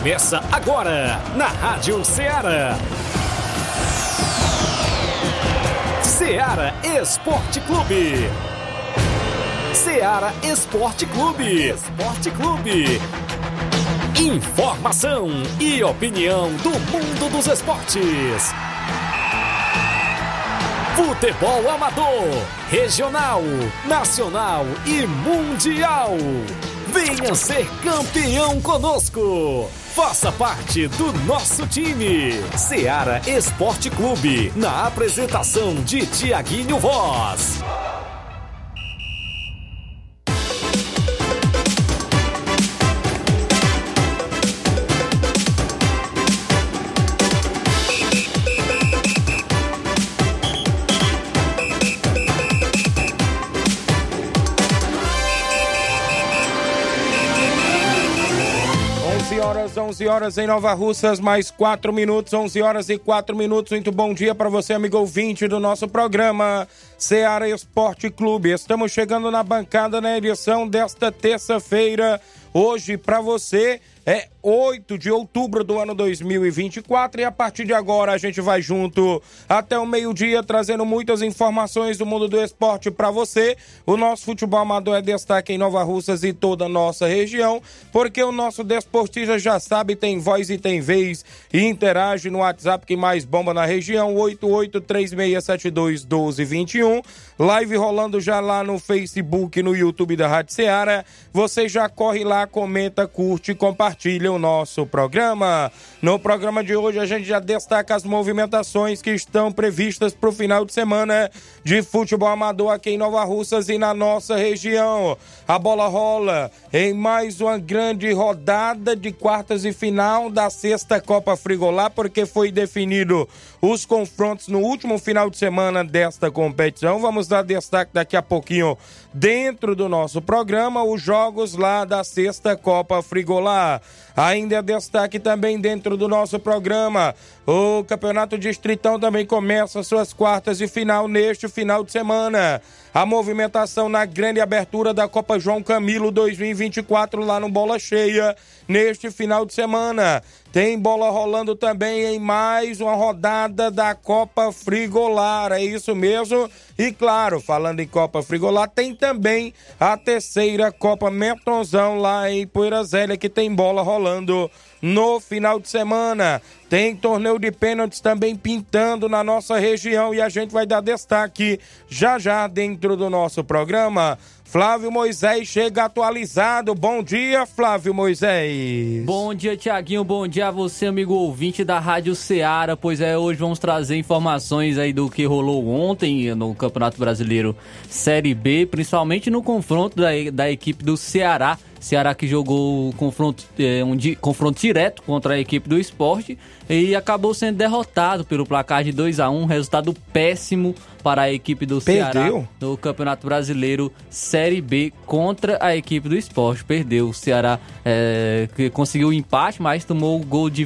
Começa agora na Rádio Ceará. Ceará Esporte Clube. Ceará Esporte Clube. Esporte Clube. Informação e opinião do mundo dos esportes. Futebol amador, regional, nacional e mundial. Venha ser campeão conosco. Faça parte do nosso time. Ceará Esporte Clube, na apresentação de Tiaguinho Voz. Às 11 horas em Nova Russas, mais 4 minutos, 11 horas e 4 minutos. Muito bom dia para você, amigo ouvinte do nosso programa Ceará Esporte Clube. Estamos chegando na bancada na edição desta terça-feira. Hoje, para você, é 8 de outubro do ano 2024 e a partir de agora a gente vai junto até o meio-dia trazendo muitas informações do mundo do esporte para você. O nosso futebol amador é destaque em Nova Russas e toda a nossa região, porque o nosso desportista já sabe, tem voz e tem vez e interage no WhatsApp que mais bomba na região, 8836721221. Live rolando já lá no Facebook e no YouTube da Rádio Ceará. Você já corre lá, comenta, curte e compartilha o nosso programa. No programa de hoje a gente já destaca as movimentações que estão previstas para o final de semana de futebol amador aqui em Nova Russas e na nossa região. A bola rola em mais uma grande rodada de quartas e final da sexta Copa Frigolá, porque foi definido os confrontos no último final de semana desta competição. Vamos dar destaque daqui a pouquinho dentro do nosso programa, os jogos lá da sexta Copa Frigolá. Ainda é destaque também dentro do nosso programa, o Campeonato Distritão também começa suas quartas de final neste final de semana. A movimentação na grande abertura da Copa João Camilo 2024 lá no Bola Cheia neste final de semana. Tem bola rolando também em mais uma rodada da Copa Frigolar, é isso mesmo. E claro, falando em Copa Frigolar, tem também a terceira Copa Metronzão lá em Poeira Zélia, que tem bola rolando no final de semana. Tem torneio de pênaltis também pintando na nossa região e a gente vai dar destaque já já dentro do nosso programa. Flávio Moisés chega atualizado. Bom dia, Flávio Moisés. Bom dia, Tiaguinho. Bom dia a você, amigo ouvinte da Rádio Ceará. Pois é, hoje vamos trazer informações aí do que rolou ontem no Campeonato Brasileiro Série B, principalmente no confronto da equipe do Ceará. Ceará que jogou confronto direto contra a equipe do Sport e acabou sendo derrotado pelo placar de 2-1, resultado péssimo para a equipe do Ceará no Campeonato Brasileiro Série B contra a equipe do Sport. Perdeu. O Ceará que conseguiu o empate, mas tomou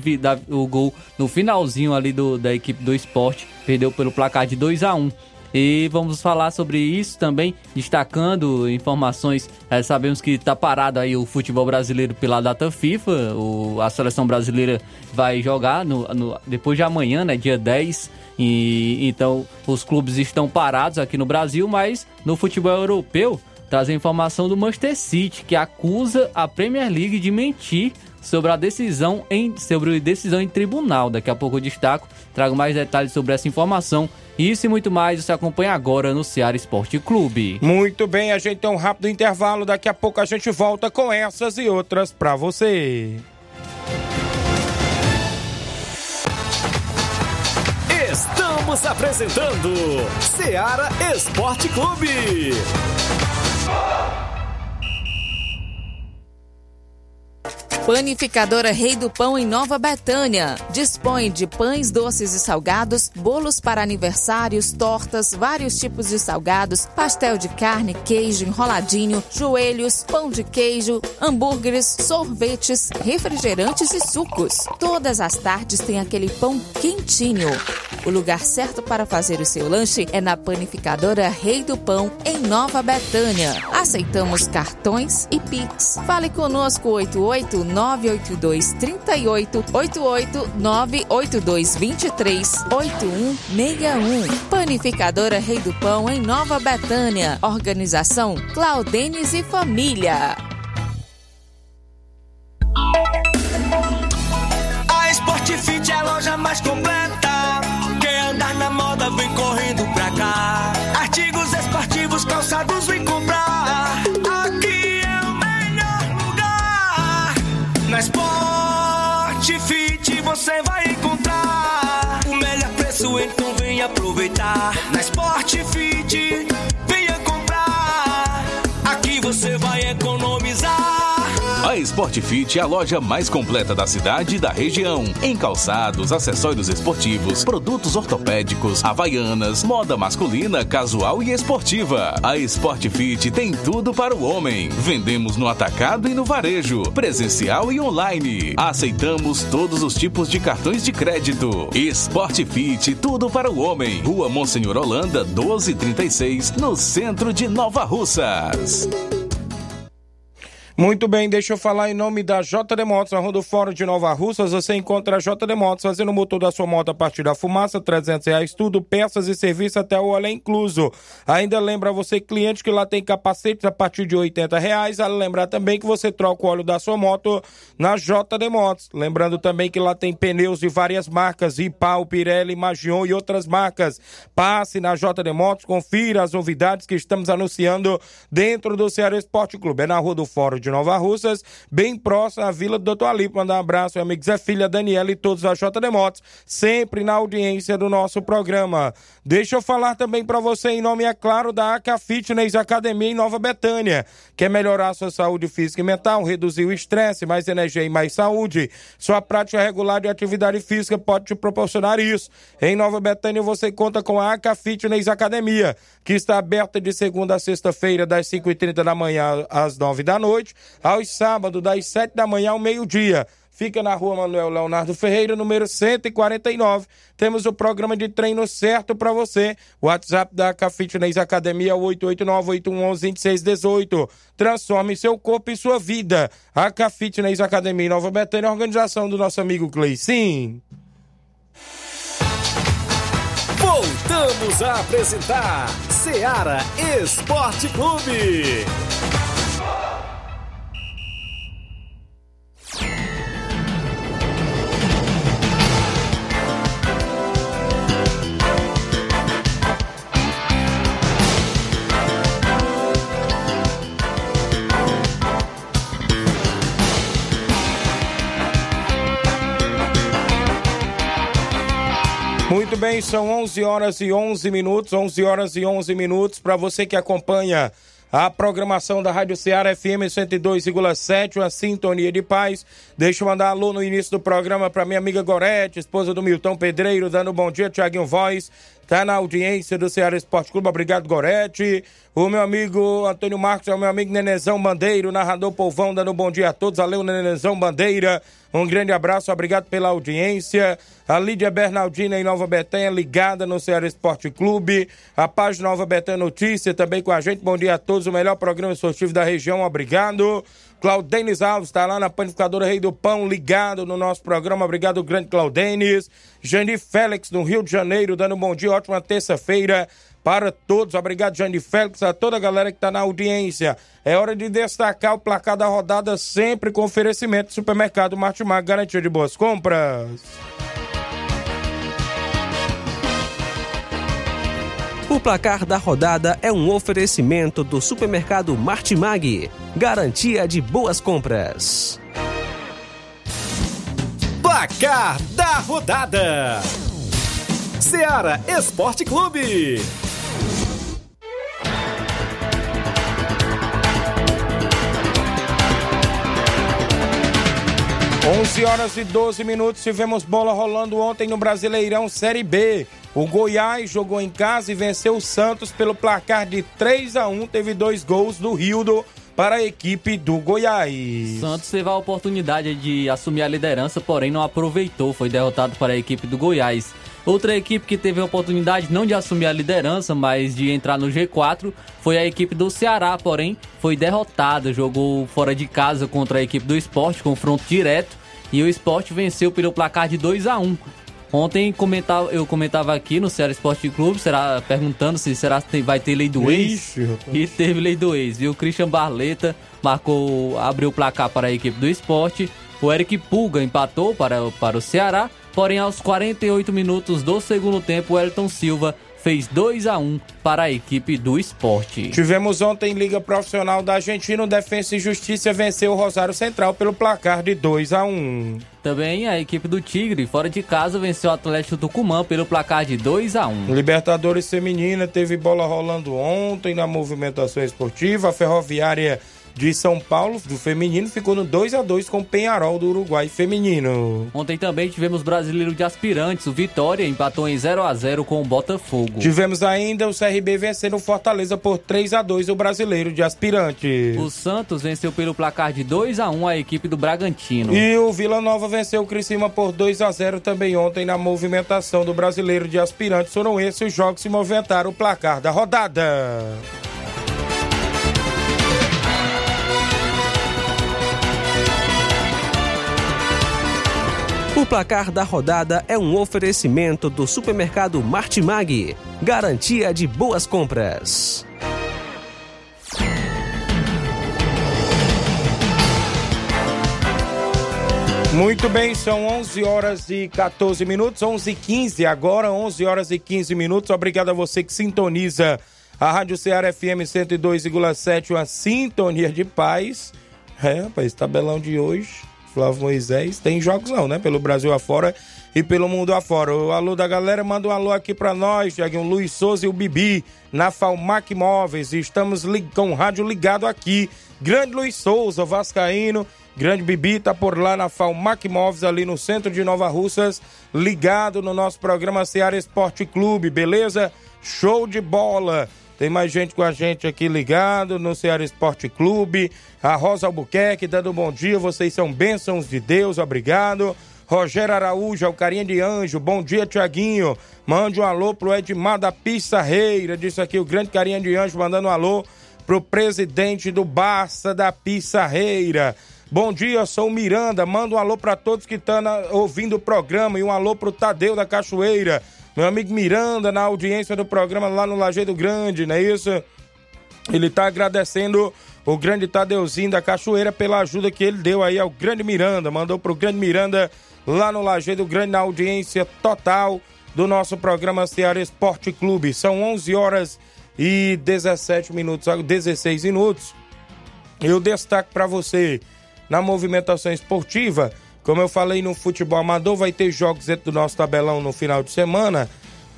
o gol no finalzinho ali da equipe do Sport. Perdeu pelo placar de 2-1. E vamos falar sobre isso também, destacando informações. Sabemos que está parado aí o futebol brasileiro pela data FIFA. A seleção brasileira vai jogar depois de amanhã, né, dia 10. E então os clubes estão parados aqui no Brasil, mas no futebol europeu traz a informação do Manchester City, que acusa a Premier League de mentir sobre a decisão em tribunal. Daqui a pouco eu destaco, trago mais detalhes sobre essa informação. Isso e muito mais você acompanha agora no Ceará Esporte Clube. Muito bem, a gente tem um rápido intervalo. Daqui a pouco a gente volta com essas e outras pra você. Estamos apresentando Ceará Esporte Clube. Panificadora Rei do Pão em Nova Betânia. Dispõe de pães doces e salgados, bolos para aniversários, tortas, vários tipos de salgados, pastel de carne, queijo, enroladinho, joelhos, pão de queijo, hambúrgueres, sorvetes, refrigerantes e sucos. Todas as tardes tem aquele pão quentinho. O lugar certo para fazer o seu lanche é na Panificadora Rei do Pão, em Nova Betânia. Aceitamos cartões e Pix. Fale conosco 88-982-38, 88-982-23-8161. Panificadora Rei do Pão, em Nova Betânia. Organização Claudenes e Família. A Sportfit é a loja mais completa. Quer andar na moda, vem correndo pra cá. Artigos esportivos, calçados, vem comprar. Aqui é o melhor lugar. Na Sportfit você vai encontrar o melhor preço, então vem aproveitar. Na Sportfit, venha comprar. Aqui você vai economizar. A Sportfit é a loja mais completa da cidade e da região. Em calçados, acessórios esportivos, produtos ortopédicos, havaianas, moda masculina, casual e esportiva. A Sportfit tem tudo para o homem. Vendemos no atacado e no varejo, presencial e online. Aceitamos todos os tipos de cartões de crédito. Sportfit, tudo para o homem. Rua Monsenhor Holanda, 1236, no centro de Nova Russas. Muito bem, deixa eu falar em nome da JD Motos, na Rua do Fórum de Nova Russas. Você encontra a JD Motos fazendo o motor da sua moto a partir da fumaça, R$300, tudo, peças e serviço até o óleo incluso. Ainda lembra você, cliente, que lá tem capacetes a partir de R$80. Vale lembrar também que você troca o óleo da sua moto na JD Motos. Lembrando também que lá tem pneus de várias marcas, Ipau, Pirelli, Magion e outras marcas. Passe na JD Motos, confira as novidades que estamos anunciando dentro do Ceará Esporte Clube. É na Rua do Fórum de Nova Russas, bem próximo à Vila do Dr. Alipe. Mandar um abraço ao amigo Zé Filha, Daniela e todos da JD Motos, sempre na audiência do nosso programa. Deixa eu falar também para você em nome, é claro, da AK Fitness Academia em Nova Betânia. Quer melhorar sua saúde física e mental, reduzir o estresse, mais energia e mais saúde? Sua prática regular de atividade física pode te proporcionar isso. Em Nova Betânia você conta com a AK Fitness Academia, que está aberta de segunda a sexta-feira, das 5h30 da manhã às 9 da noite, aos sábados, das 7 da manhã ao meio-dia. Fica na Rua Manuel Leonardo Ferreira, número 149. Temos o programa de treino certo para você. O WhatsApp da AK Fitness Academia é 889-811-2618. Transforme seu corpo e sua vida. AK Fitness Academia em Nova Betânia, organização do nosso amigo Cleicinho. Voltamos a apresentar Ceará Esporte Clube. 'Muito bem, são 11h11 minutos. Para você que acompanha a programação da Rádio Ceará FM 102,7, uma sintonia de paz. Deixa eu mandar alô no início do programa para minha amiga Gorete, esposa do Milton Pedreiro, dando bom dia, Thiaguinho Voz. Tá na audiência do Ceará Esporte Clube, obrigado, Gorete. O meu amigo Antônio Marcos, é o meu amigo Nenezão Bandeiro, narrador Polvão, dando bom dia a todos. Valeu, Nenezão Bandeira. Um grande abraço, obrigado pela audiência. A Lídia Bernardina em Nova Betânia, ligada no Ceará Esporte Clube. A página Nova Betânia Notícia também com a gente. Bom dia a todos, o melhor programa esportivo da região, obrigado. Claudenes Alves está lá na Panificadora Rei do Pão, ligado no nosso programa. Obrigado, grande Claudenes. Jani Félix, no Rio de Janeiro, dando um bom dia, ótima terça-feira para todos. Obrigado, Jani Félix, a toda a galera que está na audiência. É hora de destacar o placar da rodada, sempre com oferecimento do Supermercado Martimag, garantia de boas compras. O placar da rodada é um oferecimento do Supermercado Martimag, garantia de boas compras. Placar da rodada: Ceará Esporte Clube. 11h12, tivemos bola rolando ontem no Brasileirão Série B. O Goiás jogou em casa e venceu o Santos pelo placar de 3-1, teve 2 gols do Rildo para a equipe do Goiás. Santos teve a oportunidade de assumir a liderança, porém não aproveitou, foi derrotado para a equipe do Goiás. Outra equipe que teve a oportunidade não de assumir a liderança, mas de entrar no G4, foi a equipe do Ceará, porém foi derrotada, jogou fora de casa contra a equipe do Sport, confronto direto, e o Sport venceu pelo placar de 2-1. Ontem eu comentava aqui no Ceará Esporte Clube, perguntando se vai ter lei do ex. E teve lei do ex, viu? O Christian Barleta abriu o placar para a equipe do Sport. O Eric Pulga empatou para o Ceará, porém aos 48 minutos do segundo tempo, o Elton Silva fez 2-1 para a equipe do Sport. Tivemos ontem Liga Profissional da Argentina, o Defensa e Justiça venceu o Rosário Central pelo placar de 2-1. Também a equipe do Tigre, fora de casa, venceu o Atlético Tucumã pelo placar de 2-1. Libertadores Feminina teve bola rolando ontem na movimentação esportiva. A Ferroviária de São Paulo, do feminino, ficou no 2-2 com o Peñarol do Uruguai feminino. Ontem também tivemos brasileiro de aspirantes. O Vitória empatou em 0-0 com o Botafogo. Tivemos ainda o CRB vencendo o Fortaleza por 3-2, o brasileiro de aspirantes. O Santos venceu pelo placar de 2-1 a equipe do Bragantino. E o Vila Nova venceu o Criciúma por 2-0 também ontem na movimentação do brasileiro de aspirantes. Foram esses os jogos que movimentaram o placar da rodada. O placar da rodada é um oferecimento do supermercado Martimag, garantia de boas compras. Muito bem, são 11 horas e 14 minutos, 11h15 agora, 11 horas e 15 minutos. Obrigado a você que sintoniza a Rádio Ceará FM 102,7, uma sintonia de paz. Rapaz, tabelão de hoje... Flávio Moisés, tem jogos não, né? Pelo Brasil afora e pelo mundo afora. O alô da galera, manda um alô aqui pra nós, Thiaguinho, Luiz Souza e o Bibi, na Falmac Móveis. Estamos com o rádio ligado aqui. Grande Luiz Souza, vascaíno, grande Bibi, tá por lá na Falmac Móveis, ali no centro de Nova Russas, ligado no nosso programa Ceará Esporte Clube, beleza? Show de bola! Tem mais gente com a gente aqui ligado no Ceará Esporte Clube. A Rosa Albuquerque dando um bom dia. Vocês são bênçãos de Deus, obrigado. Rogério Araújo, o carinha de anjo. Bom dia, Tiaguinho. Mande um alô pro Edmar da Pissarreira. Disse aqui o grande carinha de anjo, mandando um alô pro presidente do Barça da Pissarreira. Bom dia, sou o Miranda. Manda um alô pra todos que estão ouvindo o programa. E um alô pro Tadeu da Cachoeira. Meu amigo Miranda, na audiência do programa lá no Lajeado Grande, não é isso? Ele tá agradecendo o grande Tadeuzinho da Cachoeira pela ajuda que ele deu aí ao grande Miranda. Mandou pro grande Miranda lá no Lajeado Grande, na audiência total do nosso programa Ceará Esporte Clube. São 11 horas e 17 minutos, 16 minutos. Eu destaco para você, na movimentação esportiva, como eu falei no futebol amador, vai ter jogos dentro do nosso tabelão no final de semana.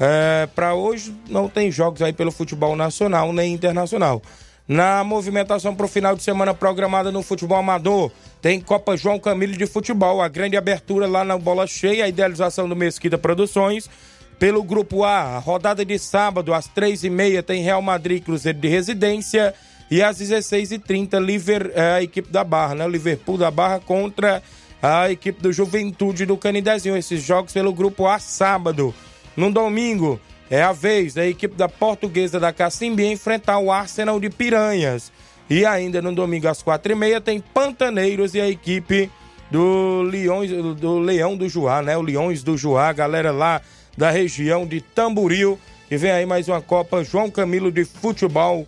Para hoje não tem jogos aí pelo futebol nacional nem internacional. Na movimentação para o final de semana programada no futebol amador, tem Copa João Camilo de Futebol, a grande abertura lá na Bola Cheia, a idealização do Mesquita Produções. Pelo Grupo A, a rodada de sábado às 3h30 tem Real Madrid Cruzeiro de Residência. E às 16h30 a equipe da Barra, né? O Liverpool da Barra contra a equipe do Juventude do Canidezinho. Esses jogos pelo Grupo A sábado. No domingo é a vez da equipe da Portuguesa da Cacimbia enfrentar o Arsenal de Piranhas. E ainda no domingo às 4h30 tem Pantaneiros e a equipe do Leão do Juá, né? O Leões do Juá, galera lá da região de Tamboril, que vem aí mais uma Copa João Camilo de Futebol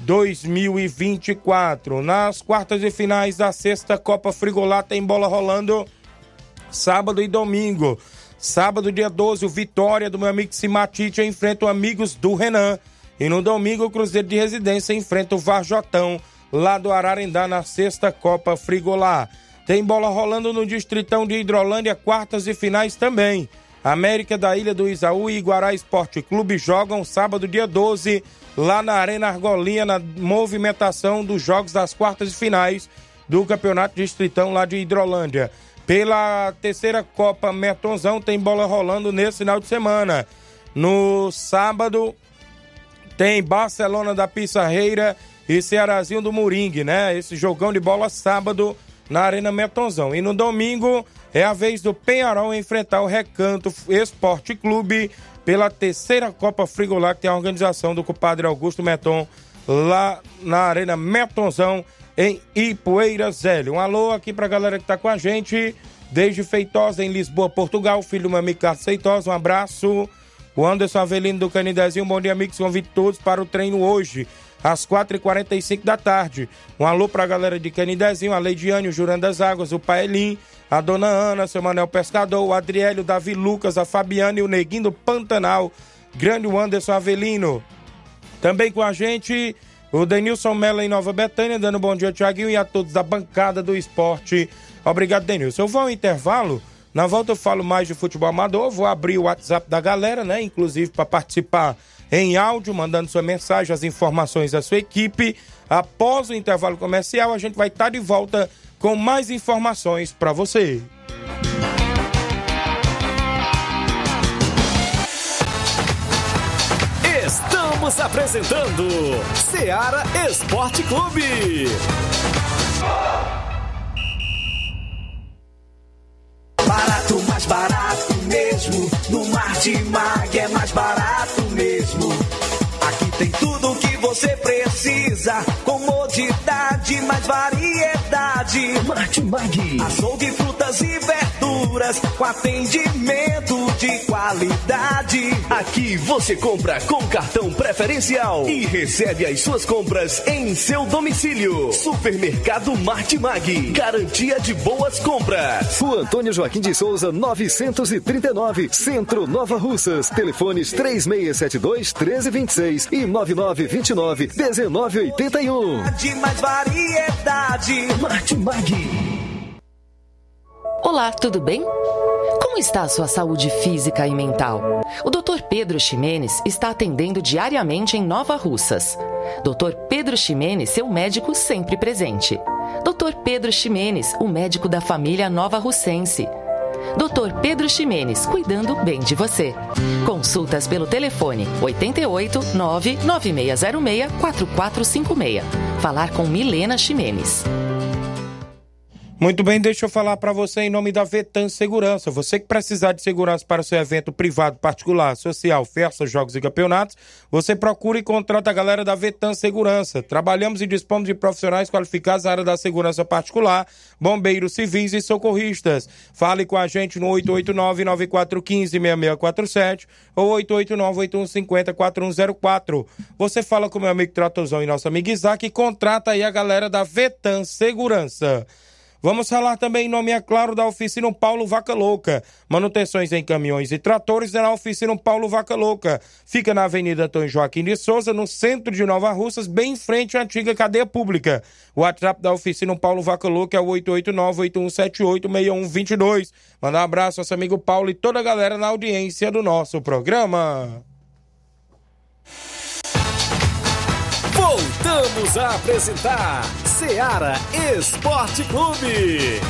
2024. Nas quartas e finais da sexta Copa Frigolá tem bola rolando sábado e domingo. Sábado, dia 12, o Vitória do meu amigo Simatite enfrenta o Amigos do Renan. E no domingo, o Cruzeiro de Residência enfrenta o Varjotão, lá do Ararendá, na sexta Copa Frigolá. Tem bola rolando no Distritão de Hidrolândia, quartas e finais também. América da Ilha do Isaú e Iguará Esporte Clube jogam sábado, dia 12, lá na Arena Argolinha, na movimentação dos jogos das quartas e finais do Campeonato Distritão lá de Hidrolândia. Pela terceira Copa Metonzão tem bola rolando nesse final de semana. No sábado tem Barcelona da Pissarreira e Cearazinho do Moringue, né? Esse jogão de bola sábado na Arena Metonzão. E no domingo é a vez do Penharol enfrentar o Recanto Esporte Clube pela terceira Copa Frigolá, que tem a organização do compadre Augusto Meton lá na Arena Metonzão, em Ipueiras, Zélio. Um alô aqui pra galera que tá com a gente desde Feitosa, em Lisboa, Portugal. Filho do meu amigo Carlos Feitosa, um abraço. O Anderson Avelino do Canidezinho, bom dia, amigos. Convido todos para o treino hoje, às 4h45 da tarde. Um alô pra galera de Canidezinho, a Leidiane, o Jurando das Águas, o Paelim, a Dona Ana, seu Manel Pescador, o Adriélio, o Davi Lucas, a Fabiana e o Neguinho do Pantanal. Grande o Anderson Avelino. Também com a gente, o Denilson Mello em Nova Betânia, dando bom dia, Thiaguinho, e a todos da bancada do esporte. Obrigado, Denilson. Eu vou ao intervalo. Na volta eu falo mais de futebol amador, vou abrir o WhatsApp da galera, né? Inclusive para participar em áudio, mandando sua mensagem, as informações da sua equipe. Após o intervalo comercial, a gente vai estar de volta com mais informações para você. Estamos apresentando Seara Esporte Clube. Barato, mais barato mesmo. No Martimag é mais barato mesmo. Aqui tem tudo o que você precisa. Comodidade, mais variedade. Martimag. Açougue, frutas e verduras com atendimento de qualidade. Aqui você compra com cartão preferencial e recebe as suas compras em seu domicílio. Supermercado Martimag. Garantia de boas compras. Rua Antônio Joaquim de Souza, 939, Centro, Nova Russas. Telefones 3672-1326 e 9929-1981. De mais variedade. Martimag. Olá, tudo bem? Como está a sua saúde física e mental? O Dr. Pedro Ximenes está atendendo diariamente em Nova Russas. Dr. Pedro Ximenes, seu médico sempre presente. Dr. Pedro Ximenes, o médico da família Nova Russense. Dr. Pedro Ximenes, cuidando bem de você. Consultas pelo telefone 88 99606 4456. Falar com Milena Ximenes. Muito bem, deixa eu falar para você em nome da Vetan Segurança. Você que precisar de segurança para o seu evento privado, particular, social, festas, jogos e campeonatos, você procura e contrata a galera da Vetan Segurança. Trabalhamos e dispomos de profissionais qualificados na área da segurança particular, bombeiros civis e socorristas. Fale com a gente no 889-9415-6647 ou 889-8150-4104. Você fala com meu amigo Tratozão e nosso amigo Isaac e contrata aí a galera da Vetan Segurança. Vamos falar também em nome, é claro, da Oficina Paulo Vaca Louca. Manutenções em caminhões e tratores na Oficina Paulo Vaca Louca. Fica na Avenida Antônio Joaquim de Souza, no centro de Nova Russas, bem em frente à antiga cadeia pública. O WhatsApp da Oficina Paulo Vaca Louca é o 889-8178-6122. Mandar um abraço ao nosso amigo Paulo e toda a galera na audiência do nosso programa. Voltamos a apresentar Seara Esporte Clube.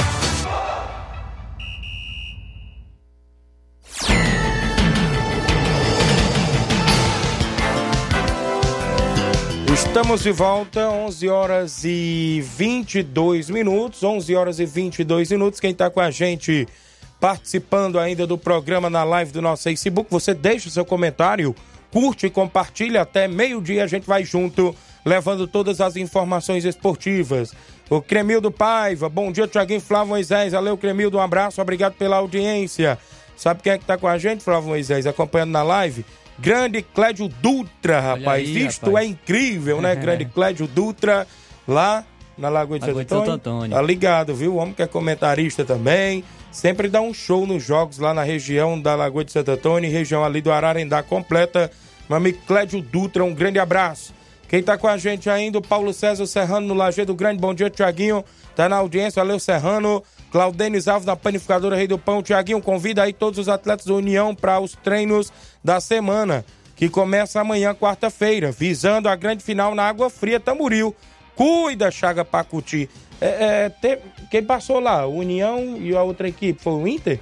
Estamos de volta, 11 horas e 22 minutos. 11 horas e 22 minutos. Quem está com a gente participando ainda do programa na live do nosso Facebook, você deixa o seu comentário, curte e compartilha. Até meio-dia a gente vai junto, levando todas as informações esportivas. O Cremildo Paiva, bom dia, Thiaguinho, Flávio Moisés. Valeu, Cremildo, um abraço, obrigado pela audiência. Sabe quem é que tá com a gente, Flávio Moisés, acompanhando na live? Grande Clédio Dutra, rapaz. Aí, isto rapaz. É incrível, né? Grande Clédio Dutra, lá na Lagoa de Santo Antônio. Tá ligado, viu? O homem que é comentarista também. Sempre dá um show nos jogos lá na região da Lagoa de Santo Antônio, região ali do Ararendá completa. Meu amigo Clédio Dutra, um grande abraço. Quem tá com a gente ainda, o Paulo César Serrano no Lajeado Grande. Bom dia, Thiaguinho. Tá na audiência, valeu, Serrano. Claudênis Alves da Panificadora Rei do Pão. Thiaguinho, convida aí todos os atletas da União para os treinos da semana, que começa amanhã, quarta-feira, visando a grande final na Água Fria Tamboril. Cuida, Chaga Pacuti. Quem passou lá? União e a outra equipe? Foi o Inter?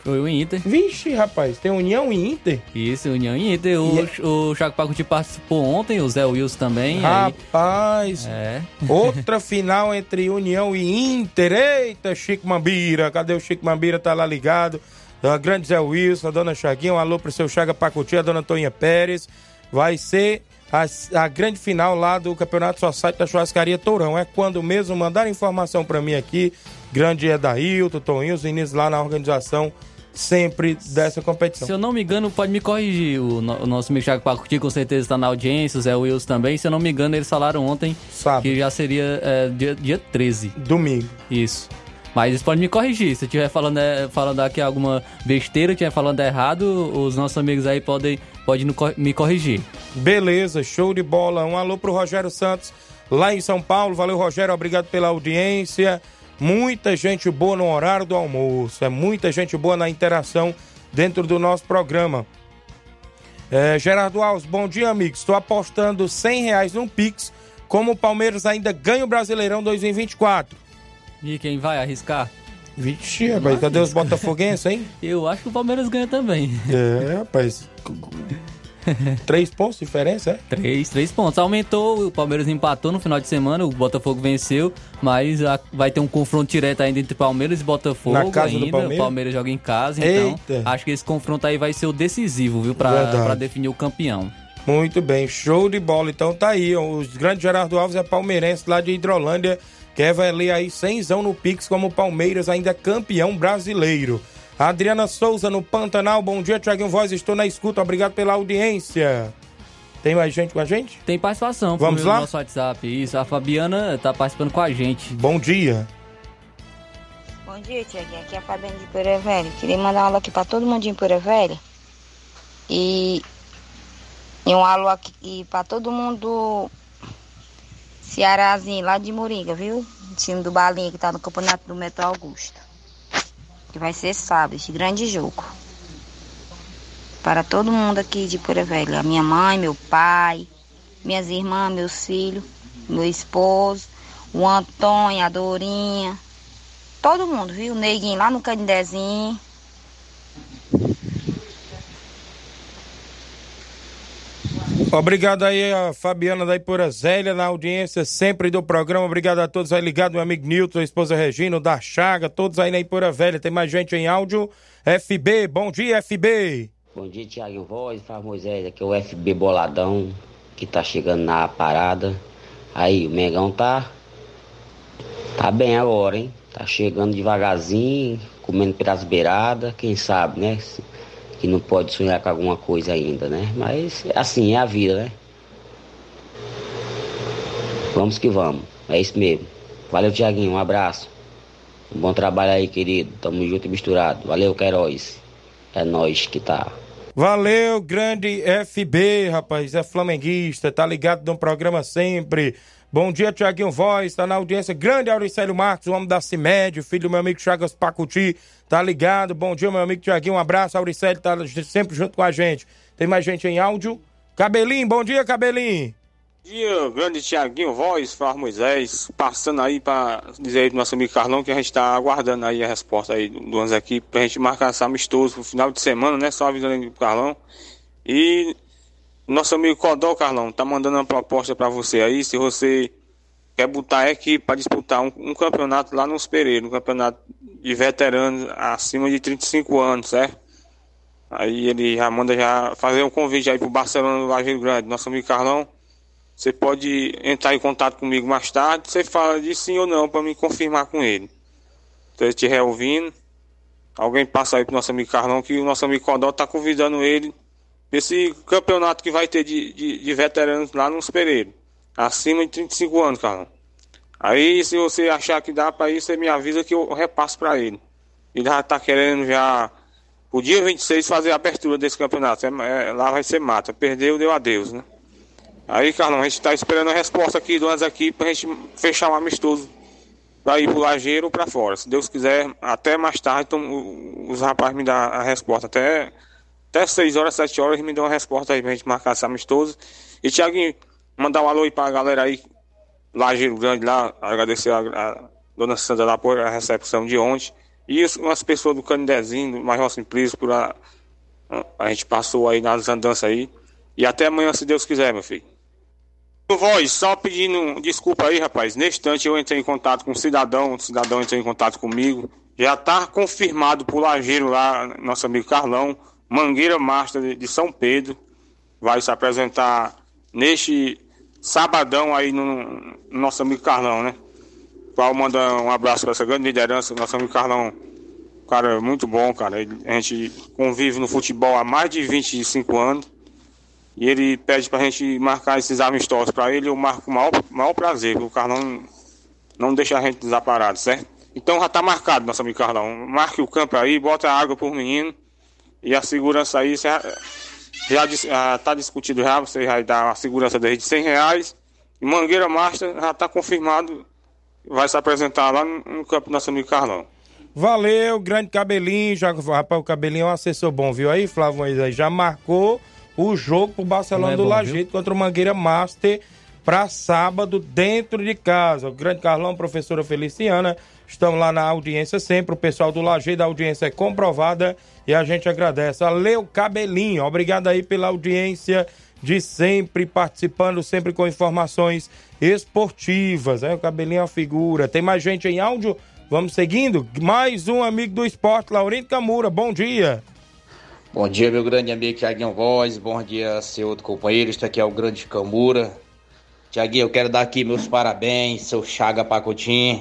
O Inter. Vixe, rapaz, tem União e Inter? Isso, União e Inter. O Thiago Pacuti participou ontem, o Zé Wilson também. Rapaz, aí... outra final entre União e Inter. Eita, Chico Mambira, cadê o Chico Mambira? Tá lá ligado. A grande Zé Wilson, a dona Chaguinha, um alô pro seu Chaga Pacuti, a dona Toninha Pérez. Vai ser a grande final lá do Campeonato Society da Churrascaria Tourão. É quando mesmo mandaram informação pra mim aqui. Grande Edailton, Toninho, os meninos lá na organização sempre dessa competição. Se eu não me engano, pode me corrigir, o nosso amigo Thiago Pacuti com certeza está na audiência, o Zé Wilson também. Se eu não me engano, eles falaram ontem que já seria dia 13. Domingo. Isso. Mas eles podem me corrigir. Se eu estiver falando aqui alguma besteira, estiver falando errado, os nossos amigos aí podem me corrigir. Beleza, show de bola. Um alô pro Rogério Santos, lá em São Paulo. Valeu, Rogério, obrigado pela audiência. Muita gente boa no horário do almoço. É muita gente boa na interação dentro do nosso programa. Gerardo Alves, bom dia, amigos. Estou apostando R$100 no Pix, como o Palmeiras ainda ganha o Brasileirão 2024. E quem vai arriscar? Vixe, rapaz, cadê os botafoguenses, hein? Eu acho que o Palmeiras ganha também. Rapaz. 3 pontos de diferença, é? 3 pontos. Aumentou, o Palmeiras empatou no final de semana, o Botafogo venceu, mas vai ter um confronto direto ainda entre Palmeiras e Botafogo. Na casa ainda. do Palmeiras? O Palmeiras joga em casa, então acho que esse confronto aí vai ser o decisivo, viu? Pra definir o campeão. Muito bem, show de bola. Então tá aí, o grande Gerardo Alves é palmeirense lá de Hidrolândia, quer valer aí 100zão no Pix como o Palmeiras ainda é campeão brasileiro. Adriana Souza no Pantanal, bom dia, Thiaguinho Voz, estou na escuta, obrigado pela audiência. Tem mais gente com a gente? Tem participação. Vamos lá? No nosso WhatsApp, isso, a Fabiana tá participando com a gente. Bom dia. Bom dia, Thiaguinho, aqui é a Fabiana de Poeira Velha. Queria mandar um alô aqui pra todo mundo de Poeira Velha e um alô aqui pra todo mundo Cearazinho, lá de Moringa, viu? Em cima do Balinha que tá no campeonato do Metro Augusto. Que vai ser sábado, esse grande jogo. Para todo mundo aqui de Poeira Velha. Minha mãe, meu pai, minhas irmãs, meus filhos, meu esposo, o Antônio, a Dorinha. Todo mundo, viu? O Neguinho lá no Canidezinho. Obrigado aí a Fabiana da Ipura Zélia na audiência sempre do programa. Obrigado a todos aí ligados, meu amigo Nilton, a esposa Regina, da Chaga, todos aí na Ipura Velha. Tem mais gente em áudio. FB, bom dia, FB. Bom dia, Thiago Voz, Faz Moisés, aqui é o FB Boladão, que tá chegando na parada. Aí, o Mengão tá bem agora, hein? Tá chegando devagarzinho, comendo pelas beiradas, quem sabe, né? Que não pode sonhar com alguma coisa ainda, né? Mas assim é a vida, né? Vamos que vamos, é isso mesmo. Valeu, Thiaguinho, um abraço. Um bom trabalho aí, querido. Tamo junto e misturado. Valeu, Queiroz. É nóis que tá. Valeu, grande FB, rapaz. É flamenguista, tá ligado no programa sempre. Bom dia, Thiaguinho Voz, tá na audiência. Grande Auricélio Marcos, o homem da CIMED, filho do meu amigo Chagas Pacuti, tá ligado. Bom dia, meu amigo Thiaguinho, um abraço. Auricélio tá sempre junto com a gente. Tem mais gente em áudio. Cabelinho, bom dia, Cabelinho. Bom dia, grande Thiaguinho Voz, Faz Moisés, passando aí pra dizer aí pro nosso amigo Carlão que a gente tá aguardando aí a resposta aí do Anza aqui pra gente marcar esse amistoso pro final de semana, né? Só avisando aí pro Carlão. E nosso amigo Codó, Carlão, tá mandando uma proposta pra você aí, se você quer botar a equipe pra disputar um campeonato lá nos Pereiros, um campeonato de veteranos acima de 35 anos, certo? Aí ele já manda fazer um convite aí pro Barcelona do Lajeiro Grande, nosso amigo Carlão. Você pode entrar em contato comigo mais tarde, você fala de sim ou não pra me confirmar com ele. Se ele estiver ouvindo, alguém passa aí pro nosso amigo Carlão que o nosso amigo Codó tá convidando ele esse campeonato que vai ter de veteranos lá nos Pereiros, acima de 35 anos, Carlão. Aí, se você achar que dá pra ir, você me avisa que eu repasso pra ele. Ele já tá querendo o dia 26 fazer a abertura desse campeonato. Lá vai ser mata. Perdeu, deu adeus, né? Aí, Carlão, a gente tá esperando a resposta aqui do Anza aqui pra gente fechar um amistoso pra ir pro Lajeiro ou pra fora. Se Deus quiser, até mais tarde, então, os rapazes me dão a resposta. Até 6 horas, 7 horas, me dão uma resposta aí pra gente marcar esse amistoso. E, Thiaguinho, mandar um alô aí pra galera aí, Lajeiro Grande lá, agradecer a dona Sandra lá por a recepção de ontem. E umas pessoas do Canidezinho, do Major Simplício, por a gente passou aí nas andanças aí. E até amanhã, se Deus quiser, meu filho. Voz, só pedindo desculpa aí, rapaz. Neste instante eu entrei em contato com um cidadão entrou em contato comigo. Já tá confirmado pro lajeiro lá, nosso amigo Carlão, Mangueira Master de São Pedro. Vai se apresentar neste sabadão aí no nosso amigo Carlão, né? Qual manda um abraço para essa grande liderança, nosso amigo Carlão. Cara, muito bom, cara. A gente convive no futebol há mais de 25 anos. E ele pede pra gente marcar esses amistosos pra ele. Eu marco com o maior prazer. O Carlão não deixa a gente desaparado, certo? Então já tá marcado, nosso amigo Carlão. Marque o campo aí, bota a água por menino. E a segurança aí, já tá discutido já. Você vai dar a segurança dele de R$100. E Mangueira Master já tá confirmado. Vai se apresentar lá no campo do nosso amigo Carlão. Valeu, grande Cabelinho. Rapaz, o Cabelinho é um assessor bom, viu aí, Flávio Moisés? Já marcou o jogo pro Barcelona do Lajeito contra o Mangueira Master para sábado dentro de casa. O grande Carlão, professora Feliciana, estão lá na audiência sempre. O pessoal do Lajeito, a audiência é comprovada e a gente agradece. Valeu, Cabelinho. Obrigado aí pela audiência de sempre, participando sempre com informações esportivas. O Cabelinho é uma figura. Tem mais gente em áudio? Vamos seguindo. Mais um amigo do esporte, Laurindo Camura. Bom dia. Bom dia, meu grande amigo Thiaguinho Voz. Bom dia, seu outro companheiro. Este aqui é o grande Camura. Thiaguinho, eu quero dar aqui meus parabéns, seu Chaga Pacotinho,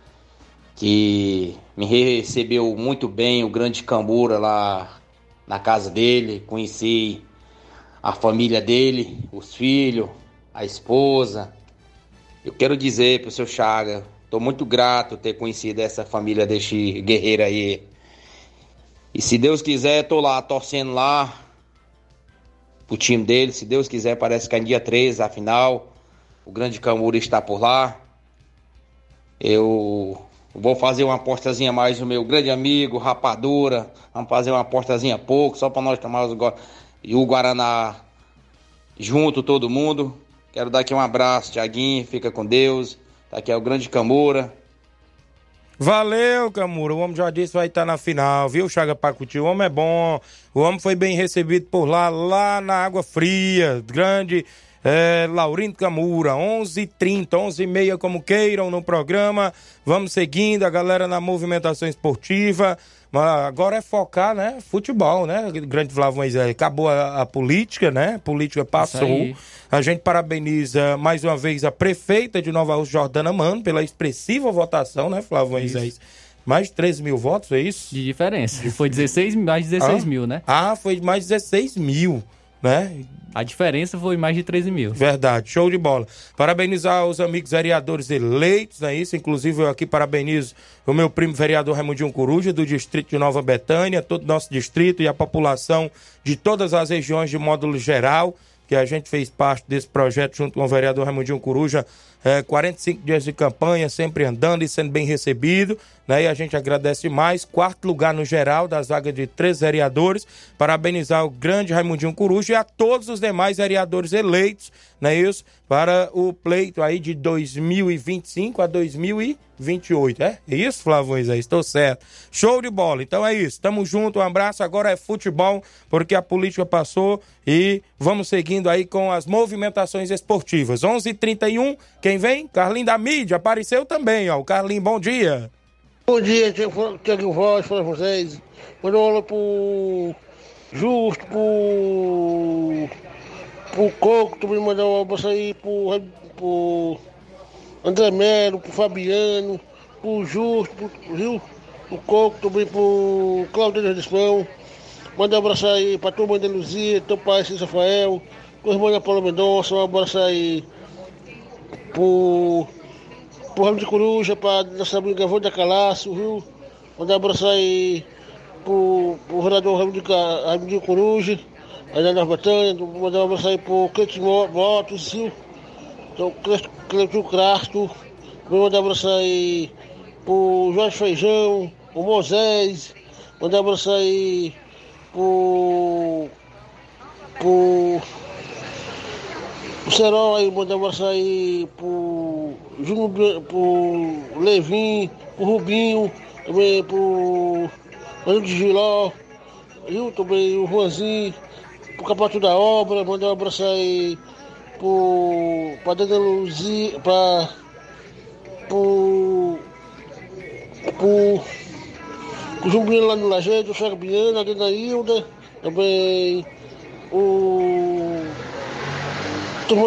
que me recebeu muito bem, o grande Camura lá na casa dele. Conheci a família dele, os filhos, a esposa. Eu quero dizer pro seu Chaga, estou muito grato ter conhecido essa família deste guerreiro aí. E se Deus quiser, tô lá, torcendo lá pro time dele. Se Deus quiser, parece que é dia 13, a final. O grande Camura está por lá. Eu vou fazer uma apostazinha mais o meu grande amigo, Rapadura. Vamos fazer uma apostazinha pouco, só para nós tomar o Guaraná junto, todo mundo. Quero dar aqui um abraço, Thiaguinho, fica com Deus. Tá aqui é o grande Camura. Valeu, Camura. O homem já disse que vai estar na final, viu, Chaga Pacuti? O homem é bom. O homem foi bem recebido por lá na Água Fria. Grande Laurindo Camura. 11h30, 11h30, como queiram no programa. Vamos seguindo a galera na movimentação esportiva. Agora é focar, né? Futebol, né? Grande Flávio Moisés. Acabou a política, né? A política passou. A gente parabeniza mais uma vez a prefeita de Nova Rússia, Jordana Mano, pela expressiva votação, né, Flávio Moisés? Mais de 13 mil votos, é isso? De diferença. Foi mais de 16 mil, né? Foi mais de 16 mil, né? A diferença foi mais de 13 mil. Verdade, show de bola. Parabenizar os amigos vereadores eleitos, é isso. Inclusive eu aqui parabenizo o meu primo vereador Raimundinho Coruja, do distrito de Nova Betânia, todo o nosso distrito e a população de todas as regiões de módulo geral, que a gente fez parte desse projeto junto com o vereador Raimundinho Coruja, 45 dias de campanha, sempre andando e sendo bem recebido, né? E a gente agradece mais. 4º lugar no geral das vagas de 3 vereadores. Parabenizar o grande Raimundinho Coruja e a todos os demais vereadores eleitos, não é isso? Para o pleito aí de 2025 a 2028, é isso, Flávio Moisés? Estou certo. Show de bola. Então é isso. Tamo junto. Um abraço. Agora é futebol, porque a política passou e vamos seguindo aí com as movimentações esportivas. 11h31. Quem vem? Carlinho da mídia. Apareceu também, ó. O Carlinho, bom dia. Bom dia, Tiago Voz, para vocês. Manda uma aula pro Justo, pro Coco, também mandar uma abraço aí pro André Melo, pro Fabiano, pro Justo, pro Coco, também pro Claudio de Dispão. Manda um abraço aí pra tua mãe da Luzia, teu pai, Cícero Rafael, tua irmã da Paula Mendonça, um abraço aí pro Ramo de Coruja, pra nossa amiga Vânia Calaço, viu? Mandar um abraço aí pro vereador Ramo de Coruja, aí na Nova Betânia. Mandar um abraço aí pro Cleiton Motos, viu? Então, Cleiton Crasto. Vou mandar um abraço aí pro Jorge Feijão, pro Moisés. Mandar um abraço aí pro Serol aí, mandar um abraço aí pro Júnior, pro Levin, pro Rubinho, também pro Rio de Giló, viu? Também o Juanzinho, pro Capato da Obra, mandar um abraço aí pra Dona Luzia, pro Jumbinho lá no Lajeito, o Chabiana, a Dona Hilda, também turma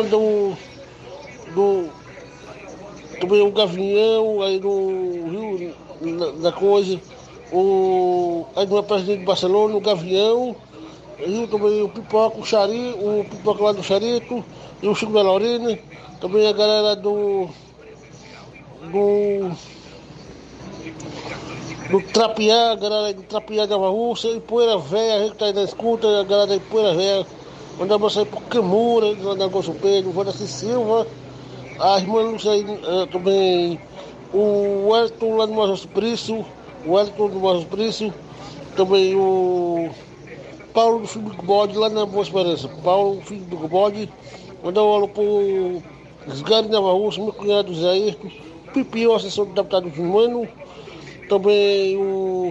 também o Gavião, aí do Rio da coisa, aí do presidente de Barcelona, o Gavião, aí também o Pipoca, o Pipoca lá do Charito, e o Chico da Lorena, também a galera do Trapiá, a galera do Trapiá da Nova Rússia, e Poeira Véia, a gente que tá aí na escuta, a galera da Poeira Véia, mandar um abraço aí pro Camura, lá da Gosto Pedro, o Vanessa Silva, a irmã Lúcia aí, também o Wellington lá do Major Suplício, também o Paulo do Filho do Bode, lá na Boa Esperança, Paulo, filho do Bode, mandar um alô pro Esgari da Nova Rússia, meu cunhado Zé Ayrton, Pipi, o assessor do deputado Gilmano, também o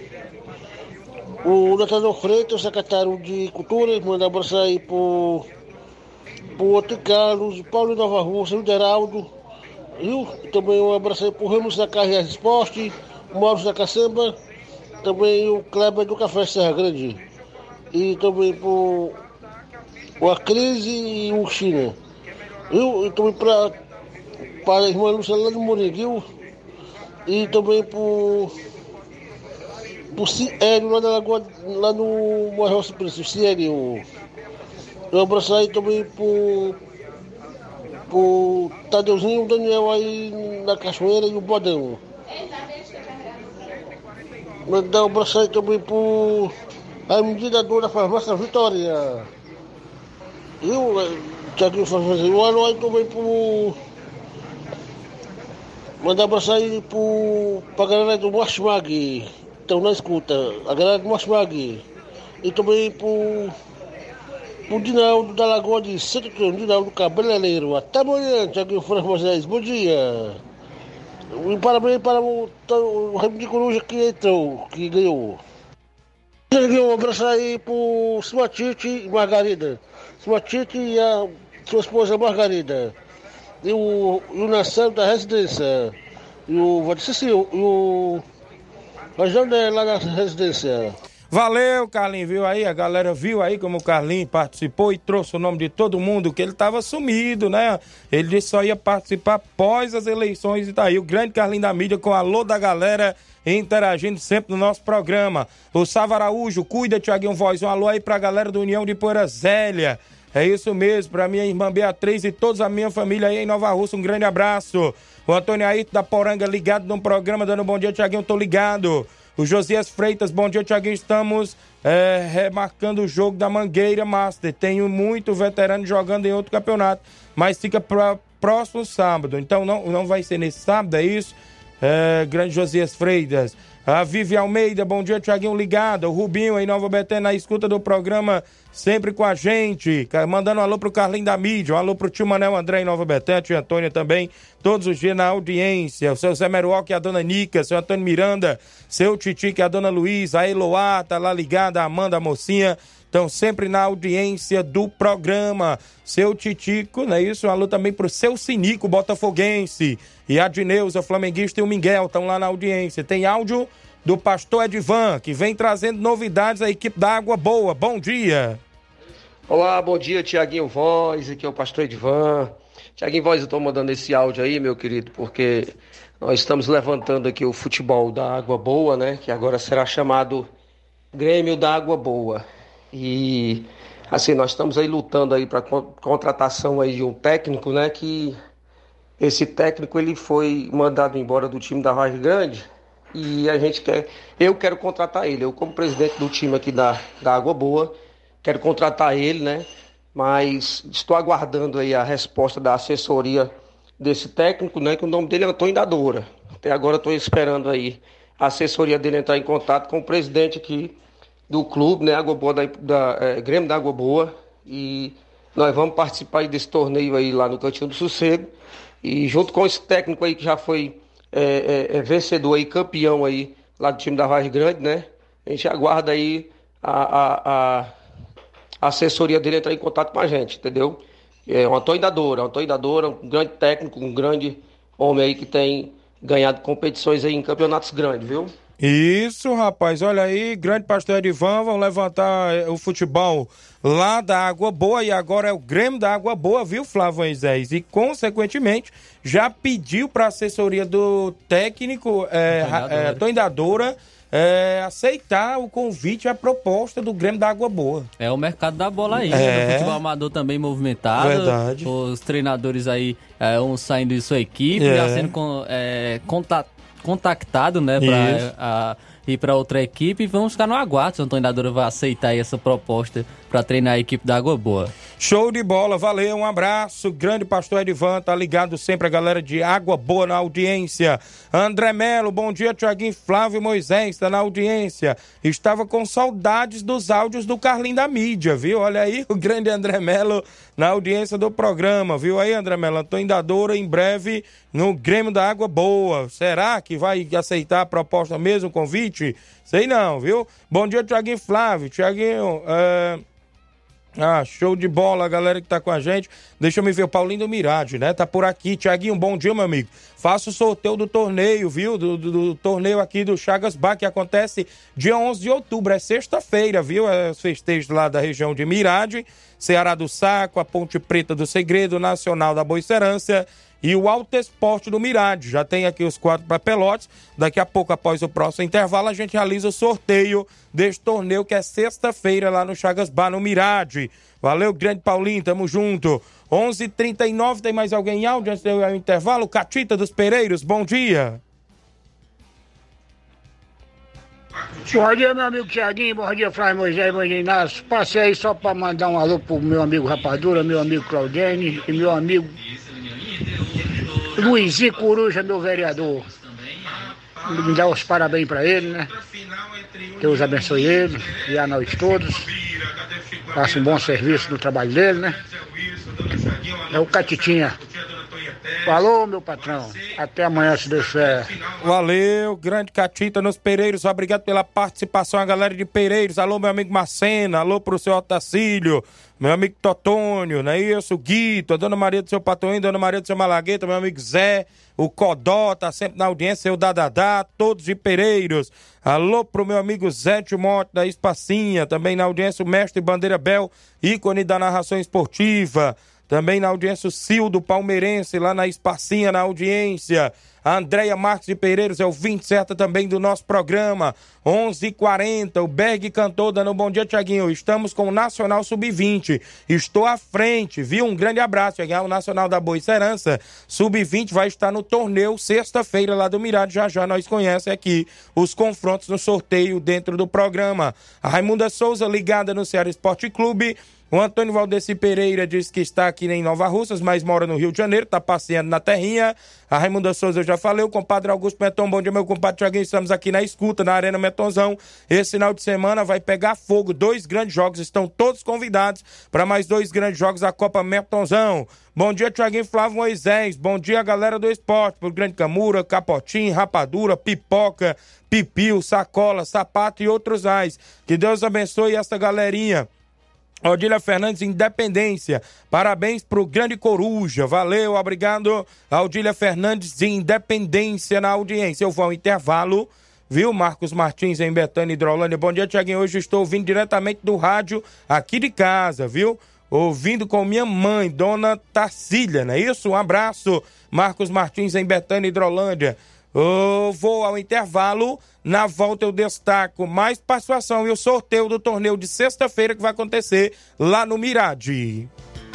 Natanael Freitas, secretário de Cultura, mandar um abraço aí pro Otto Carlos, Paulo Nova Rússia, o Deraldo, viu? Também um abraço aí pro Ramos da Carreira Esporte, o Mauro da Caçamba, também o Kleber do Café Serra Grande, e também pro a Crise e o China, viu? E também para a irmã Lúcia lá do Moringuil, e também pro Ciélio lá na Lagoa, lá no Major Suplício, Ciélio. Um abraço aí também pro Tadeuzinho, o Daniel aí na Cachoeira e o Bodão. Mandar um abraço aí também pro a mediadora da farmácia Vitória. Eu, Tiaguinho Farmácia, o alô aí também pro... Mandar um abraço aí pra galera do Martimag, estão na escuta, a galera do Martimag. E também pro Dinaldo da Lagoa de Santo Antônio, Dinaldo Cabeleireiro. Até amanhã, Tiaguinho Franco Moisés. Bom dia. E parabéns para o Remo de Coruja que entrou, que ganhou. Um abraço aí pro Suatite e Margarida. Suatite e a sua esposa Margarida. E o Nação da Residência. E o Vadicício, e o Rajandé lá na residência. Valeu, Carlinhos, viu aí? A galera viu aí como o Carlinhos participou e trouxe o nome de todo mundo, que ele estava sumido, né? Ele disse que só ia participar após as eleições e tá aí. O grande Carlinhos da mídia com o alô da galera interagindo sempre no nosso programa. O Sávio Araújo, cuida, Tiaguinho Voz. Um alô aí pra galera do União de Poeira Zélia. É isso mesmo, pra minha irmã Beatriz e toda a minha família aí em Nova Rússia, um grande abraço. O Antônio Ayrton da Poranga ligado no programa, dando um bom dia, Tiaguinho, tô ligado. O Josias Freitas, bom dia, Tiaguinho, estamos remarcando o jogo da Mangueira Master. Tenho muito veterano jogando em outro campeonato, mas fica para próximo sábado. Então não vai ser nesse sábado, é isso? Grande Josias Freitas. A Vivi Almeida, bom dia, Tiaguinho ligado. O Rubinho aí, Nova Betânia, na escuta do programa, sempre com a gente. Mandando um alô pro Carlinhos da mídia, um alô pro tio Manel André em Nova Betânia, tio Antônia também, todos os dias na audiência. O seu Zé Meruoca e a dona Nica, seu Antônio Miranda, seu Titi, que é a dona Luísa, a Eloá, tá lá ligada, a Amanda, a mocinha, estão sempre na audiência do programa. Seu Titico, não é isso? Um alô também pro seu Sinico, botafoguense. E a Dineuza, flamenguista, e o Miguel estão lá na audiência. Tem áudio do pastor Edvan, que vem trazendo novidades à equipe da Água Boa. Bom dia. Olá, bom dia, Tiaguinho Voz. Aqui é o pastor Edvan. Tiaguinho Voz, eu estou mandando esse áudio aí, meu querido, porque nós estamos levantando aqui o futebol da Água Boa, né? Que agora será chamado Grêmio da Água Boa. E assim, nós estamos aí lutando aí para contratação aí de um técnico, né? Que esse técnico ele foi mandado embora do time da Vargem Grande e eu quero contratar ele. Eu, como presidente do time aqui da Água Boa, quero contratar ele, né? Mas estou aguardando aí a resposta da assessoria desse técnico, né? Que o nome dele é Antônio Dadora. Até agora estou esperando aí a assessoria dele entrar em contato com o presidente aqui do clube, né? Água Boa Grêmio da Água Boa. E nós vamos participar aí desse torneio aí lá no Cantinho do Sossego. E junto com esse técnico aí que já foi vencedor aí, campeão aí, lá do time da Vargem Grande, né? A gente aguarda aí a assessoria dele entrar em contato com a gente, entendeu? É o Antônio Dadora, um grande técnico, um grande homem aí que tem ganhado competições aí em campeonatos grandes, viu? Isso, rapaz, olha aí, grande pastor Edivan, vão levantar o futebol lá da Água Boa e agora é o Grêmio da Água Boa, viu, Flávio Moisés? E, consequentemente, já pediu para a assessoria do técnico Antônio Dadora aceitar o convite e a proposta do Grêmio da Água Boa. É o mercado da bola aí, né? O futebol amador também movimentado. Verdade. Os treinadores aí, uns saindo de sua equipe, já sendo contactado, né, para ir para outra equipe, e vamos ficar no aguardo se o Antônio Dadora vai aceitar aí essa proposta para treinar a equipe da Água Boa. Show de bola, valeu, um abraço, grande pastor Edivan, tá ligado sempre a galera de Água Boa na audiência. André Melo, bom dia, Tiaguinho, Flávio Moisés, tá na audiência. Estava com saudades dos áudios do Carlinho da mídia, viu? Olha aí o grande André Melo na audiência do programa, viu aí, André Melo? Antônio Dadora em breve no Grêmio da Água Boa. Será que vai aceitar a proposta mesmo, o convite? Sei não, viu? Bom dia, Tiaguinho, Flávio. Tiaguinho, show de bola, a galera que tá com a gente. Deixa eu me ver, o Paulinho do Mirade, né? Tá por aqui. Tiaguinho, bom dia, meu amigo. Faça o sorteio do torneio, viu? Do torneio aqui do Chagas Bar, que acontece dia 11 de outubro. É sexta-feira, viu? É os festejos lá da região de Mirade, Ceará do Saco, a Ponte Preta do Segredo, Nacional da Boicerança e o Alto Esporte do Mirade. Já tem aqui os 4 para Pelotas. Daqui a pouco, após o próximo intervalo, a gente realiza o sorteio deste torneio que é sexta-feira lá no Chagas Bar, no Mirade. Valeu, grande Paulinho, tamo junto. 11h39, tem mais alguém em áudio antes do intervalo? Catita dos Pereiros, bom dia. Bom dia, meu amigo Tiaguinho, bom dia, Flávio Moisés, bom dia, Inácio. Passei aí só para mandar um alô pro meu amigo Rapadura, meu amigo Claudene e meu amigo Luizinho Coruja, meu vereador. Me dá os parabéns para ele, né? Deus abençoe ele e a nós todos. Faça um bom serviço no trabalho dele, né? É o Catitinha. Falou, meu patrão. Até amanhã, se Deus quiser. Valeu, grande Catita nos Pereiros. Obrigado pela participação, a galera de Pereiros. Alô, meu amigo Marcena. Alô pro seu Otacílio. Meu amigo Totônio, não é isso? O Guito, a Dona Maria do seu Patoinho, Dona Maria do seu Malagueta, meu amigo Zé, o Codó, tá sempre na audiência, o Dadadá, todos de Pereiros. Alô pro meu amigo Zé Timote da Espacinha, também na audiência o mestre Bandeira Bel, ícone da narração esportiva. Também na audiência o Cildo Palmeirense, lá na Espacinha, na audiência. A Andréia Marques de Pereiros é o 20 certa também do nosso programa. 11h40, o Berg cantou, dando um bom dia, Tiaguinho. Estamos com o Nacional Sub-20. Estou à frente, viu? Um grande abraço, Tiaguinho. O Nacional da Boicerança Sub-20 vai estar no torneio sexta-feira lá do Mirade. Já nós conhecemos aqui os confrontos no sorteio dentro do programa. A Raimunda Souza ligada no Ceará Esporte Clube. O Antônio Valdeci Pereira diz que está aqui em Nova Russas, mas mora no Rio de Janeiro, está passeando na terrinha. A Raimunda Souza eu já falei, o compadre Augusto Meton, bom dia, meu compadre Tiaguinho, estamos aqui na escuta, na Arena Metonzão. Esse final de semana vai pegar fogo, 2 grandes jogos, estão todos convidados para mais 2 grandes jogos da Copa Metonzão. Bom dia, Tiaguinho, Flávio Moisés, bom dia, galera do esporte, por Grande Camura, Capotim, Rapadura, Pipoca, Pipiu, Sacola, Sapato e outros mais. Que Deus abençoe essa galerinha. Odília Fernandes, Independência, parabéns pro grande Coruja, valeu, obrigado, Odília Fernandes de Independência na audiência. Eu vou ao intervalo, viu, Marcos Martins em Betânia, Hidrolândia. Bom dia, Tiaguinho, hoje estou ouvindo diretamente do rádio aqui de casa, viu, ouvindo com minha mãe, Dona Tarcília, não é isso? Um abraço, Marcos Martins em Betânia, Hidrolândia. Eu vou ao intervalo, na volta eu destaco mais participação e o sorteio do torneio de sexta-feira que vai acontecer lá no Mirade.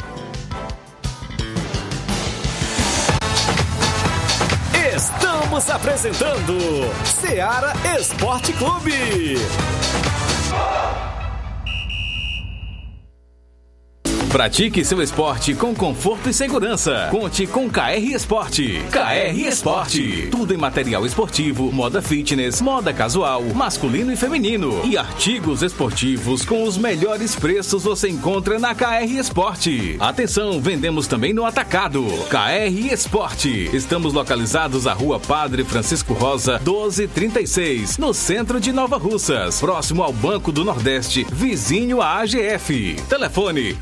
Estamos apresentando Ceará Esporte Clube. Pratique seu esporte com conforto e segurança. Conte com KR Esporte. KR Esporte. Tudo em material esportivo, moda fitness, moda casual, masculino e feminino. E artigos esportivos com os melhores preços você encontra na KR Esporte. Atenção, vendemos também no atacado. KR Esporte. Estamos localizados à Rua Padre Francisco Rosa, 1236, no centro de Nova Russas, próximo ao Banco do Nordeste, vizinho à AGF. Telefone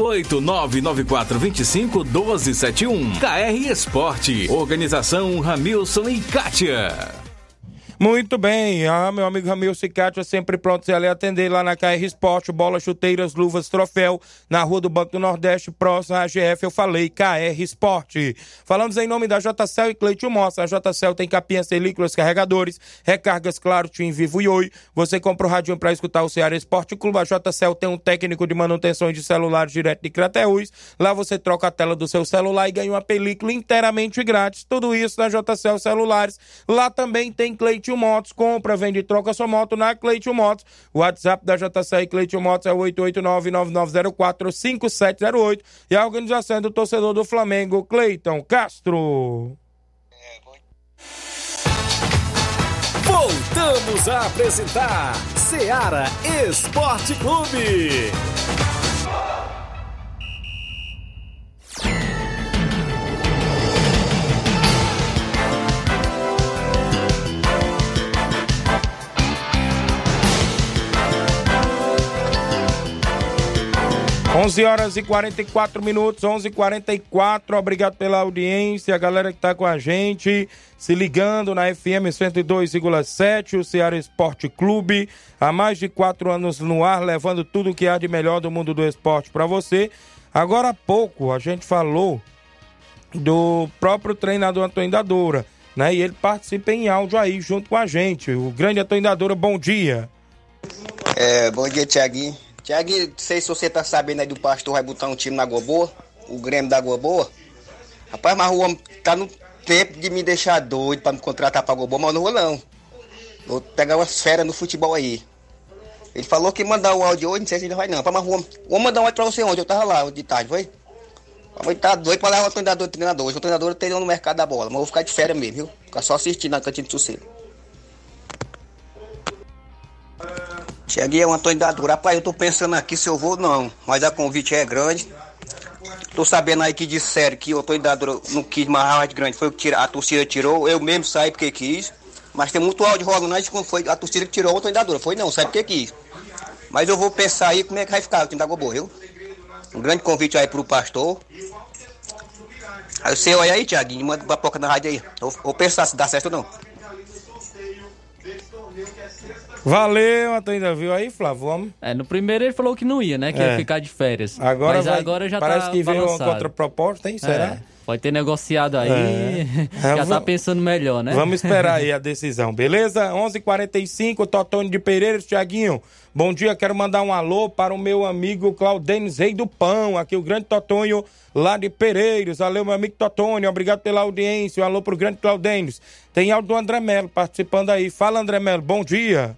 88994251271. KR Esporte. Organização Ramilson e Kátia. Muito bem, meu amigo Ramilson e Kátia sempre prontos a lhe atender lá na KR Esporte, bolas, chuteiras, luvas, troféu, na Rua do Banco do Nordeste, próximo à AGF, eu falei, KR Esporte. Falamos em nome da JCL e Cleiton Mossa. A JCL tem capinhas, películas, carregadores, recargas, claro, Tim Vivo e Oi. Você compra o radinho para escutar o Ceará Esporte Clube. A JCL tem um técnico de manutenção de celulares direto de Crateús. Lá você troca a tela do seu celular e ganha uma película inteiramente grátis. Tudo isso na JCL Celulares. Lá também tem Cleiton Motos, compra, vende e troca sua moto na Cleiton Motos. O WhatsApp da JCL Cleiton Motos é 889-9904-5708 e a organização do torcedor do Flamengo, Cleiton Castro. Voltamos a apresentar Ceará Esporte Clube. 11h44, 11h44, obrigado pela audiência, a galera que tá com a gente, se ligando na FM 102,7, o Ceará Esporte Clube, há mais de 4 anos no ar, levando tudo o que há de melhor do mundo do esporte para você. Agora há pouco a gente falou do próprio treinador Antônio Dadora, né? E ele participa em áudio aí junto com a gente. O grande Antônio Dadora, bom dia. Bom dia, Thiaguinho. Thiaguinho, não sei se você tá sabendo aí do pastor vai botar um time na Água Boa, o Grêmio da Água Boa. Rapaz, mas o homem tá no tempo de me deixar doido pra me contratar pra Água Boa, mas não vou não. Vou pegar umas férias no futebol aí. Ele falou que ia mandar o áudio hoje, não sei se ele vai não. Mas o homem mandar um áudio pra você onde? Eu tava lá de tarde, foi? Ele tá doido pra levar o treinador. Hoje o treinador treinou no mercado da bola, mas eu vou ficar de férias mesmo, viu? Ficar só assistindo na cantina de sossego. Cheguei ao Antônio Dadora. Rapaz, eu tô pensando aqui se eu vou não, mas a convite é grande. Tô sabendo aí que disseram que o Antônio Dadora não quis mais grande, foi o que a torcida tirou, eu mesmo saí porque quis. Mas tem muito áudio rolando aí, quando foi a torcida que tirou o Antônio Dadora, foi não, sabe porque quis. Mas eu vou pensar aí como é que vai ficar o time da Água Boa, viu? Um grande convite aí pro pastor. Aí você olha aí, Thiaguinho, manda uma poca na rádio aí. Vou pensar se dá certo ou não. Valeu, Antônio, viu aí, Flávio? Vamos. No primeiro ele falou que não ia, né? Que ia ficar de férias. Agora mas vai, agora já parece tá que veio balançado. uma contraproposta, hein? Será? Pode ter negociado aí, já tá pensando melhor, né? Vamos esperar aí a decisão, beleza? 11h45, Totônio de Pereiros, Thiaguinho. Bom dia, quero mandar um alô para o meu amigo Claudênis Rei do Pão, aqui o grande Totônio lá de Pereiros. Valeu, meu amigo Totônio, obrigado pela audiência. Um alô pro grande Claudênis. Tem áudio do André Melo participando aí. Fala, André Melo, bom dia.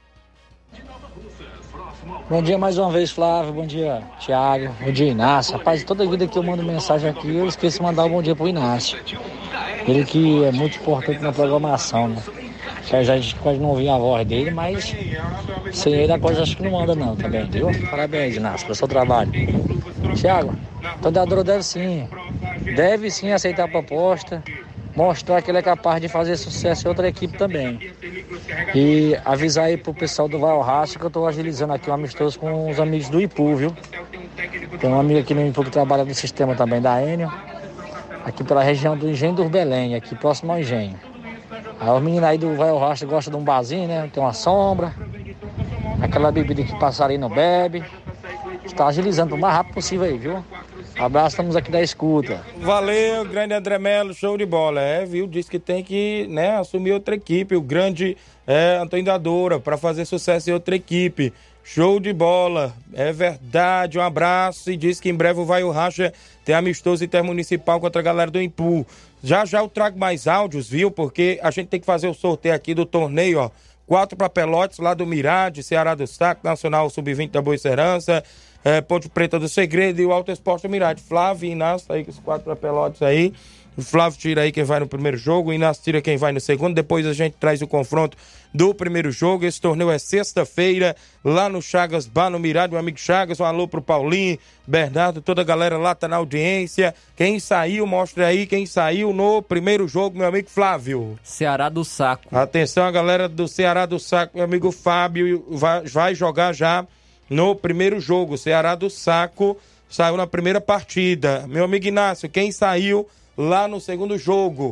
Bom dia mais uma vez, Flávio. Bom dia, Thiago. Bom dia, Inácio. Rapaz, toda vida que eu mando mensagem aqui, eu esqueço de mandar um bom dia pro Inácio. Ele que é muito importante na programação, né? A gente pode não ouvir a voz dele, mas sem ele a coisa acho que não manda não também, viu? Parabéns, Inácio, pelo seu trabalho. Thiago, o Dadora deve sim aceitar a proposta, mostrar que ele é capaz de fazer sucesso em outra equipe também. E avisar aí pro pessoal do Vai ao Racha que eu tô agilizando aqui um amistoso com os amigos do Ipu, viu? Tem um amigo aqui no Ipu que trabalha no sistema também da Enio, aqui pela região do Engenho do Belém, aqui próximo ao Engenho. Aí os meninos aí do Vai ao Racha gostam de um barzinho, né? Tem uma sombra, aquela bebida que passarinho não bebe. Está agilizando o mais rápido possível aí, viu? Abraço, estamos aqui da escuta. Valeu, grande André Melo, show de bola. Viu? Diz que tem que, né, assumir outra equipe. O grande Antônio Dadora, para fazer sucesso em outra equipe. Show de bola. É verdade, um abraço. E diz que em breve o Vai o Racha tem amistoso intermunicipal contra a galera do Impu. Já eu trago mais áudios, viu? Porque a gente tem que fazer o sorteio aqui do torneio, ó. 4 para Pelotas, lá do Mirade, Ceará do Saco, Nacional Sub-20 da Boa Serança. Ponte Preta do Segredo e o Alto Esporte do Mirade. Flávio e Inácio, aí com os 4 pelotes aí. O Flávio tira aí quem vai no primeiro jogo, o Inácio tira quem vai no segundo. Depois a gente traz o confronto do primeiro jogo. Esse torneio é sexta-feira, lá no Chagas Bar, no Mirade. Meu amigo Chagas, um alô pro Paulinho, Bernardo, toda a galera lá tá na audiência. Quem saiu, mostra aí quem saiu no primeiro jogo, meu amigo Flávio. Ceará do Saco. Atenção, a galera do Ceará do Saco, meu amigo Fábio, vai jogar já no primeiro jogo. Ceará do Saco saiu na primeira partida. Meu amigo Inácio, quem saiu lá no segundo jogo?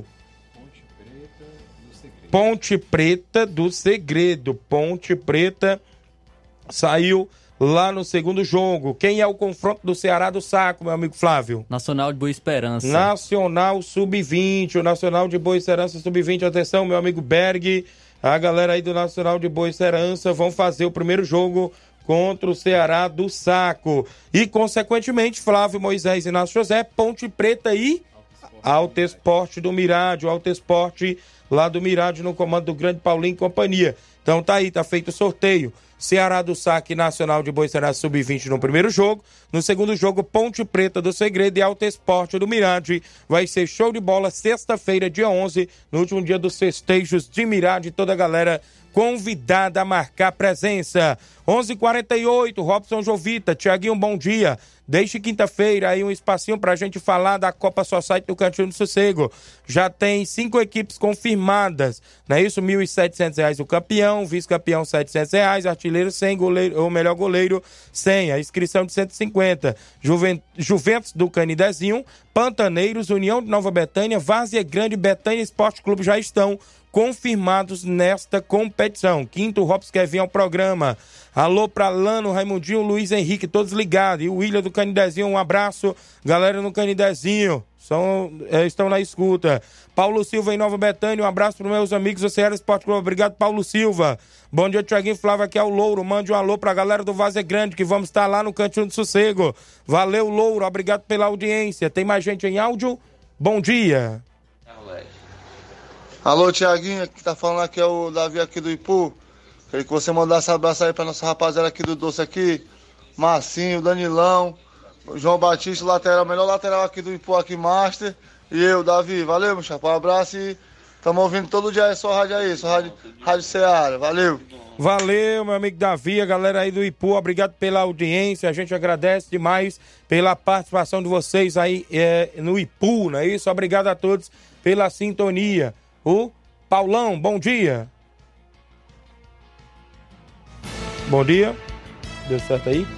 Ponte Preta do Segredo. Ponte Preta saiu lá no segundo jogo. Quem é o confronto do Ceará do Saco, meu amigo Flávio? Nacional de Boa Esperança. Nacional Sub-20. O Nacional de Boa Esperança Sub-20. Atenção, meu amigo Berg. A galera aí do Nacional de Boa Esperança vão fazer o primeiro jogo contra o Ceará do Saco. E, consequentemente, Flávio, Moisés e Inácio José, Ponte Preta e Alto Esporte do Mirade, o Alto Esporte lá do Mirade no comando do grande Paulinho e companhia. Então tá aí, tá feito o sorteio. Ceará do Saco e Nacional de Boa Esperança Sub-20 no primeiro jogo. No segundo jogo, Ponte Preta do Segredo e Alto Esporte do Mirade. Vai ser show de bola sexta-feira, dia 11, no último dia dos festejos de Mirade. Toda a galera convidada a marcar presença. 11h48, Robson Jovita. Tiaguinho, bom dia. Desde quinta-feira aí um espacinho pra gente falar da Copa Society do Cantinho do Sossego. Já tem 5 equipes confirmadas, não é isso? R$ 1.700 o campeão, vice-campeão R$ 700, artilheiro 100, goleiro, o melhor goleiro 100, a inscrição de 150. Juventus do Canidezinho, Pantaneiros, União de Nova Betânia, Várzea Grande, Betânia Esporte Clube já estão confirmados nesta competição. Quinto, Robson quer vir ao programa. Alô pra Lano, Raimundinho, Luiz Henrique, todos ligados. E o William do Canidezinho, um abraço. Galera no Canidezinho, estão na escuta. Paulo Silva em Nova Betânia, um abraço para meus amigos do Ceará Esporte Clube. Obrigado, Paulo Silva. Bom dia, Tiaguinho Flávio, aqui é o Louro. Mande um alô pra galera do Várzea Grande, que vamos estar lá no Cantinho do Sossego. Valeu, Louro, obrigado pela audiência. Tem mais gente em áudio? Bom dia. Alô, Tiaguinho, que tá falando aqui é o Davi aqui do Ipu. Queria que você mandasse um abraço aí pra nossa rapaziada aqui do Doce aqui. Marcinho, Danilão, João Batista, lateral, melhor lateral aqui do Ipu, aqui, Master. E eu, Davi, valeu, meu chapa, um abraço e tamo ouvindo todo dia aí, sua rádio Ceará, valeu. Valeu, meu amigo Davi, a galera aí do Ipu, obrigado pela audiência, a gente agradece demais pela participação de vocês aí no Ipu, não é isso? Obrigado a todos pela sintonia. O Paulão, bom dia. Bom dia. Deu certo aí?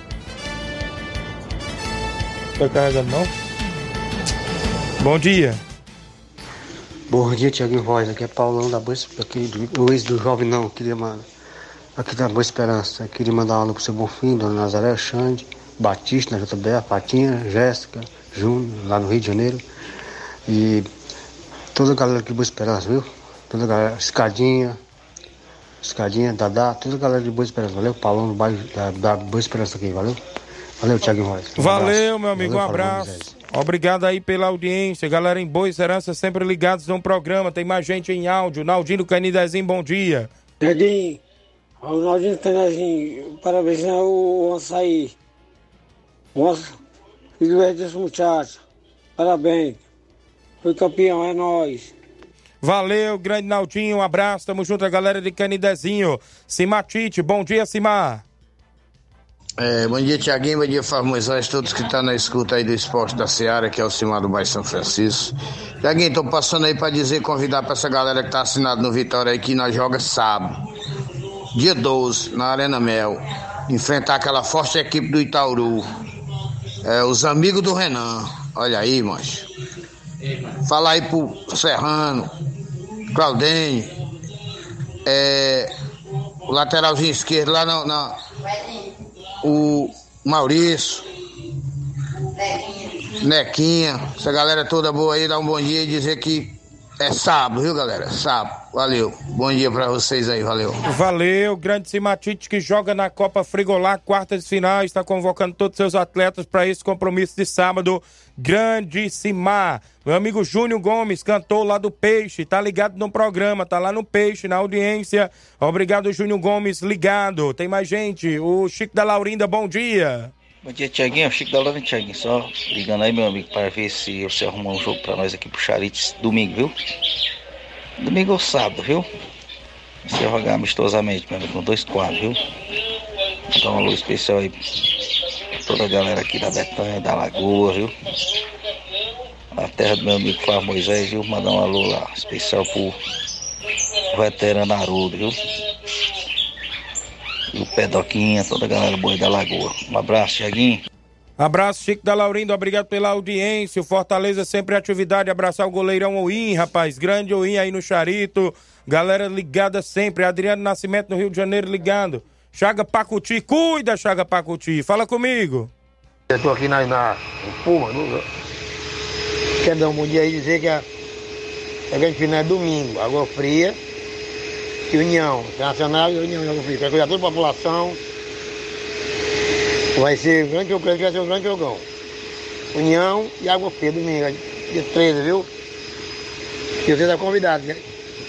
Tá carregando não? Bom dia. Bom dia, Tiaguinho Voz. Aqui é Paulão da Boa Esperança. Aqui do Luiz do Jovem não. Aqui da Boa Esperança. Eu queria mandar um alô pro seu Bonfim, Dona Nazaré, Xande, Batista, na JBA, Patinha, Jéssica, Júnior, lá no Rio de Janeiro. E toda a galera aqui de Boa Esperança, viu? Toda a galera, Escadinha, Dadá, toda a galera de Boa Esperança, valeu? Paulão do bairro da Boa Esperança aqui, valeu? Valeu, Thiago Royce. Valeu, meu amigo, um abraço. Obrigado aí pela audiência, galera em Boa Esperança, sempre ligados no programa, tem mais gente em áudio. Naldinho do Canidezinho, bom dia. Tiaguinho, o Naldinho do Canidezinho, parabéns ao Açaí. Nossa, filho desse muchacho, parabéns. Foi campeão, é nóis. Valeu, grande Naldinho, um abraço, tamo junto a galera de Canidezinho. Simatite, bom dia, Simar. Bom dia, Tiaguinho, bom dia, Flávio Moisés, todos que estão na escuta aí do Esporte da Seara, que é o Simar do bairro São Francisco. Tiaguinho, tô passando aí pra dizer, convidar pra essa galera que tá assinado no Vitória aí, que nós joga sábado, dia 12, na Arena Mel, enfrentar aquela forte equipe do Itaúru, os amigos do Renan, olha aí, mancho. Fala aí pro Serrano, Claudênio, o lateralzinho esquerdo lá o Maurício, Nequinha, essa galera toda boa aí, dá um bom dia e dizer que é sábado, viu, galera? Sábado, valeu. Bom dia pra vocês aí, valeu. Valeu, grande Simatite que joga na Copa Frigolá, quartas de final, está convocando todos os seus atletas para esse compromisso de sábado. Grande Simar, meu amigo Júnior Gomes, cantor lá do Peixe, tá ligado no programa, tá lá no Peixe, na audiência. Obrigado, Júnior Gomes, ligado. Tem mais gente, o Chico da Laurinda, bom dia. Bom dia, Tiaguinho. Chico da Lona, Tiaguinho. Só ligando aí, meu amigo, para ver se você arrumar um jogo para nós aqui pro Charites domingo, viu? Domingo ou sábado, viu? Você vai jogar amistosamente, meu amigo, com 2 quadros, viu? Então, um alô especial aí pra toda a galera aqui da Betanha, da Lagoa, viu? A terra do meu amigo Flávio Moisés, viu? Mandar um alô lá, especial pro veterano Haroldo, viu? E o Pedoquinha, toda a galera boa da Lagoa. Um abraço, Tiaguinho. Abraço, Chico da Laurindo, obrigado pela audiência. O Fortaleza sempre atividade, abraçar o goleirão Oim, rapaz, grande Oim aí no Charito. Galera ligada sempre, Adriano Nascimento no Rio de Janeiro ligado. Chaga Pacuti, cuida, Chaga Pacuti, fala comigo. Eu tô aqui na Puma, quero dar um bom dia aí e dizer que a grande final é domingo, Água Fria e União Internacional e União de Água Fria. Quero cuidar toda a população. Vai ser um grande jogo, vai ser um grande jogão. União e Água Fria, domingo, dia 13, viu? E você tá convidado, né?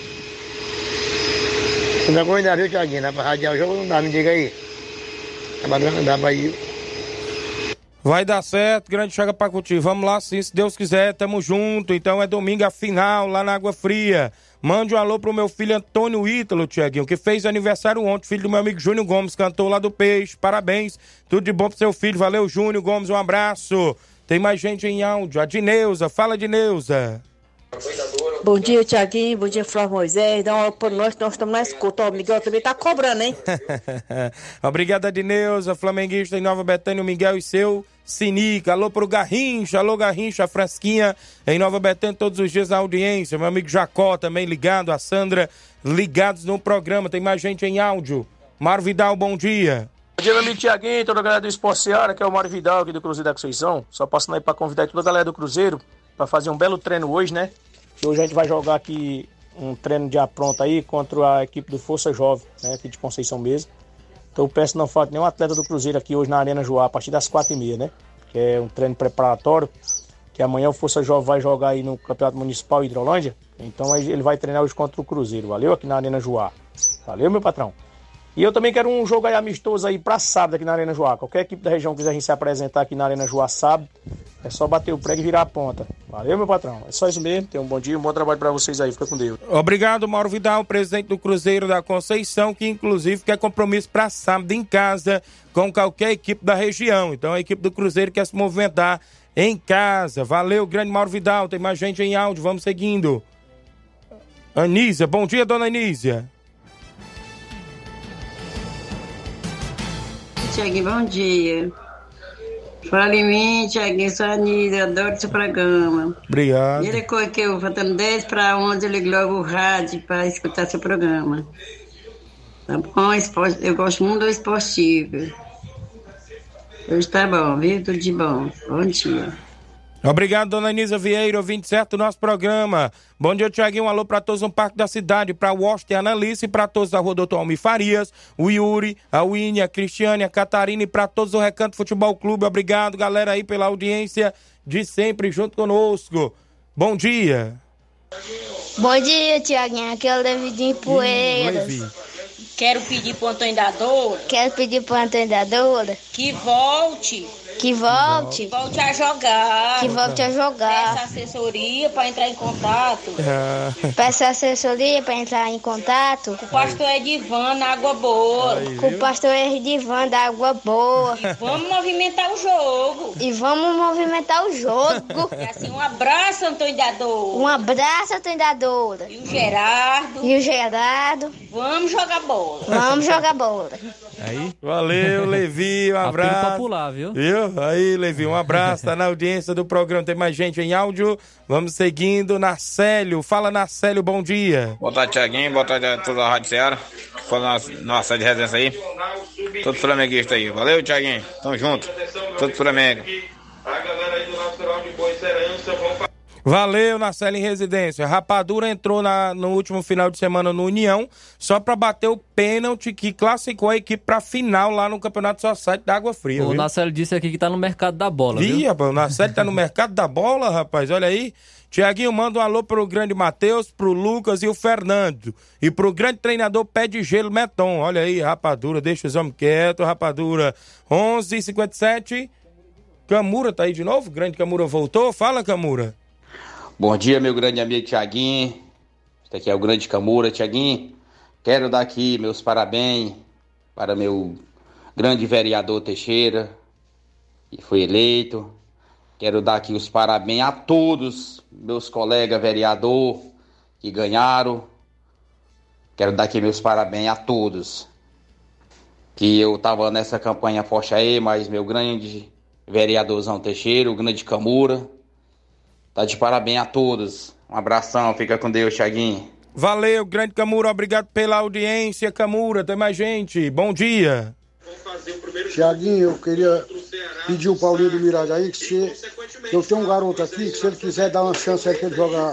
Você tá convidado, viu, Thiaguinho? Dá pra radiar o jogo ou não dá? Me diga aí. Dá pra ir. Vai dar certo, grande Chaga Pacuti. Vamos lá, sim, se Deus quiser, tamo junto. Então é domingo a final lá na Água Fria. Mande um alô pro meu filho Antônio Ítalo, Tiaguinho, que fez aniversário ontem, filho do meu amigo Júnior Gomes, cantor lá do Peixe. Parabéns, tudo de bom pro seu filho. Valeu, Júnior Gomes, um abraço. Tem mais gente em áudio. A Dineuza, fala, Dineuza. Bom dia, Tiaguinho. Bom dia, Flávio Moisés. Dá uma hora por nós estamos na escuta. O Miguel também tá cobrando, hein? Obrigado, Adineuza, flamenguista em Nova Betânia, o Miguel e seu Sinica. Alô pro Garrincha, alô Garrincha, Fresquinha em Nova Betânia, todos os dias na audiência. Meu amigo Jacó também ligado, a Sandra ligados no programa. Tem mais gente em áudio. Mário Vidal, bom dia. Bom dia, meu amigo Tiaguinho, toda a galera do Esporte Seara, que é o Mário Vidal aqui do Cruzeiro da Conceição. Só passando aí pra convidar toda a galera do Cruzeiro para fazer um belo treino hoje, né? Que hoje a gente vai jogar aqui um treino de apronto aí contra a equipe do Força Jovem, né? Aqui de Conceição mesmo. Então eu peço que não falte nenhum atleta do Cruzeiro aqui hoje na Arena Joá, a partir das 4h30, né? Que é um treino preparatório, que amanhã o Força Jovem vai jogar aí no Campeonato Municipal Hidrolândia. Então ele vai treinar hoje contra o Cruzeiro, valeu? Aqui na Arena Joá. Valeu, meu patrão. E eu também quero um jogo aí amistoso aí pra sábado aqui na Arena Joá. Qualquer equipe da região que quiser se apresentar aqui na Arena Joá sábado, é só bater o prego e virar a ponta. Valeu, meu patrão. É só isso mesmo. Tenham um bom dia, um bom trabalho pra vocês aí. Fica com Deus. Obrigado, Mauro Vidal, presidente do Cruzeiro da Conceição, que inclusive quer compromisso pra sábado em casa com qualquer equipe da região. Então a equipe do Cruzeiro quer se movimentar em casa. Valeu, grande Mauro Vidal. Tem mais gente em áudio. Vamos seguindo. Anísia. Bom dia, dona Anísia. Tiaguinho, bom dia. Fala em mim, Tiaguinho, sou a Anísia, adoro seu programa. Obrigado. Ele que eu faltando 10 para 11, eu ligo logo o rádio para escutar seu programa. Tá bom? Eu gosto muito do esportivo. Hoje tá bom, viu? Tudo de bom. Bom dia. Obrigado, dona Anísia Vieira, ouvinte certo do nosso programa. Bom dia, Tiaguinho, um alô para todos no Parque da Cidade, para o Washington e a Analice, para todos da Rua Doutor Almir Farias, o Yuri, a Winnie, a Cristiane, a Catarina e para todos do Recanto Futebol Clube. Obrigado, galera, aí pela audiência de sempre junto conosco. Bom dia. Bom dia, Tiaguinho, aqui é o Levidinho Poeiras. Quero pedir pro Antônio da Doura. Quero pedir pro Antônio da Doura. Que volte. Que volte. Volte a jogar. Que volte a jogar. Peça assessoria para entrar em contato. Peça assessoria para entrar em contato. Com o pastor Edivan na Água Boa. Com o pastor Edivan da Água Boa. E vamos movimentar o jogo. E vamos movimentar o jogo. E assim, um abraço, Antônio da Doura. Um abraço, Antônio da Doura. E o Gerardo. E o Gerardo. Vamos jogar bola. Vamos jogar bola. Aí, valeu, Levi, um abraço. Apelo popular, viu? Aí, Levi, um abraço, tá na audiência do programa, tem mais gente em áudio, vamos seguindo. Narcélio, fala Narcélio, bom dia. Boa tarde, Tiaguinho, boa tarde a toda a Rádio Seara, que foi nossa de residência aí, todo flamenguista aí, valeu, Tiaguinho, tamo junto, todo Flamengo. Valeu, Narcélio em Residência. Rapadura entrou no último final de semana no União só pra bater o pênalti que classificou a equipe pra final lá no Campeonato Society da Água Fria. O Narcélio disse aqui que tá no mercado da bola, viu? Rapaz, o Narcélio tá no mercado da bola, rapaz, olha aí. Tiaguinho, manda um alô pro grande Matheus, pro Lucas e o Fernando. E pro grande treinador Pé de Gelo Meton. Olha aí, Rapadura, deixa os homens quietos, Rapadura. 11h57. Camura tá aí de novo? Grande Camura voltou? Fala, Camura. Bom dia, meu grande amigo Tiaguinho. Este aqui é o grande Camura. Tiaguinho, quero dar aqui meus parabéns para meu grande vereador Teixeira, que foi eleito. Quero dar aqui os parabéns a todos meus colegas vereador que ganharam. Quero dar aqui meus parabéns a todos. Que eu estava nessa campanha forte aí, mas meu grande vereadorzão Teixeira, o grande Camura, tá de parabéns a todos. Um abração, fica com Deus, Tiaguinho. Valeu, grande Camura, obrigado pela audiência, Camura. Tem mais gente, bom dia. Tiaguinho, eu queria pedir o Paulinho do Mirade aí, que eu tenho um garoto aqui, que se ele quiser dar uma chance aí pra ele jogar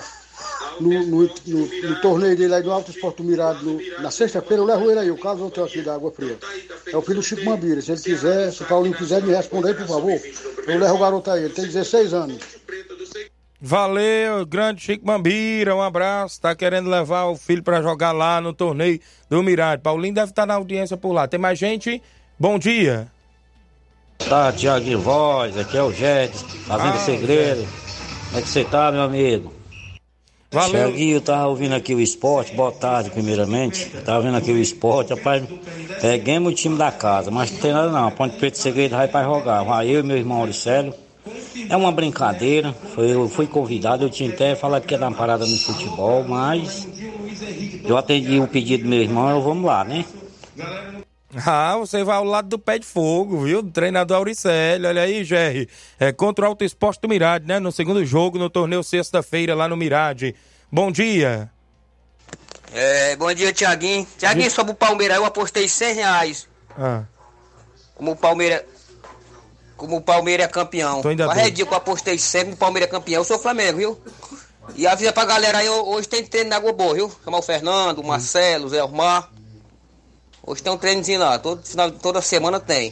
no torneio dele aí do Alto Esporte do Mirade na sexta-feira, eu levo ele aí, o Carlos não tem aqui da Água Fria. É o filho do Chico Mambira, se ele quiser, se o Paulinho quiser me responder aí, por favor, eu levo o garoto aí, ele tem 16 anos. Valeu, grande Chico Mambira, um abraço. Tá querendo levar o filho pra jogar lá no torneio do Mirade. Paulinho deve estar na audiência por lá. Tem mais gente? Bom dia. Tá, Tiaguinho Voz, aqui é o Jedes, Fazenda Segredo. Como é que você tá, meu amigo? Valeu. Tiaguinho, eu tava ouvindo aqui o esporte, boa tarde, primeiramente. Tava ouvindo aqui o esporte, rapaz, peguemos o time da casa, mas não tem nada não. Ponte Preta Segredo vai pra jogar. Vai eu e meu irmão Auricélio. É uma brincadeira, eu fui convidado, eu tinha até falado que ia dar uma parada no futebol, mas eu atendi o pedido do meu irmão, vamos lá, né? Ah, você vai ao lado do Pé de Fogo, viu? Do treinador Auricélio, olha aí, Jerry. É contra o Alto Esporte do Mirade, né? No segundo jogo, no torneio sexta-feira, lá no Mirade. Bom dia. Bom dia, Tiaguinho. Tiaguinho, sobre o Palmeiras, eu apostei R$100. Como o Palmeiras é campeão. Mas dia que eu apostei sempre, o Palmeiras é campeão. Eu sou Flamengo, viu? E avisa pra galera aí, hoje tem treino na Água Boa, viu? Chamar o Fernando, o Marcelo, o Zé Ormar. Hoje tem um treinozinho lá, toda semana tem.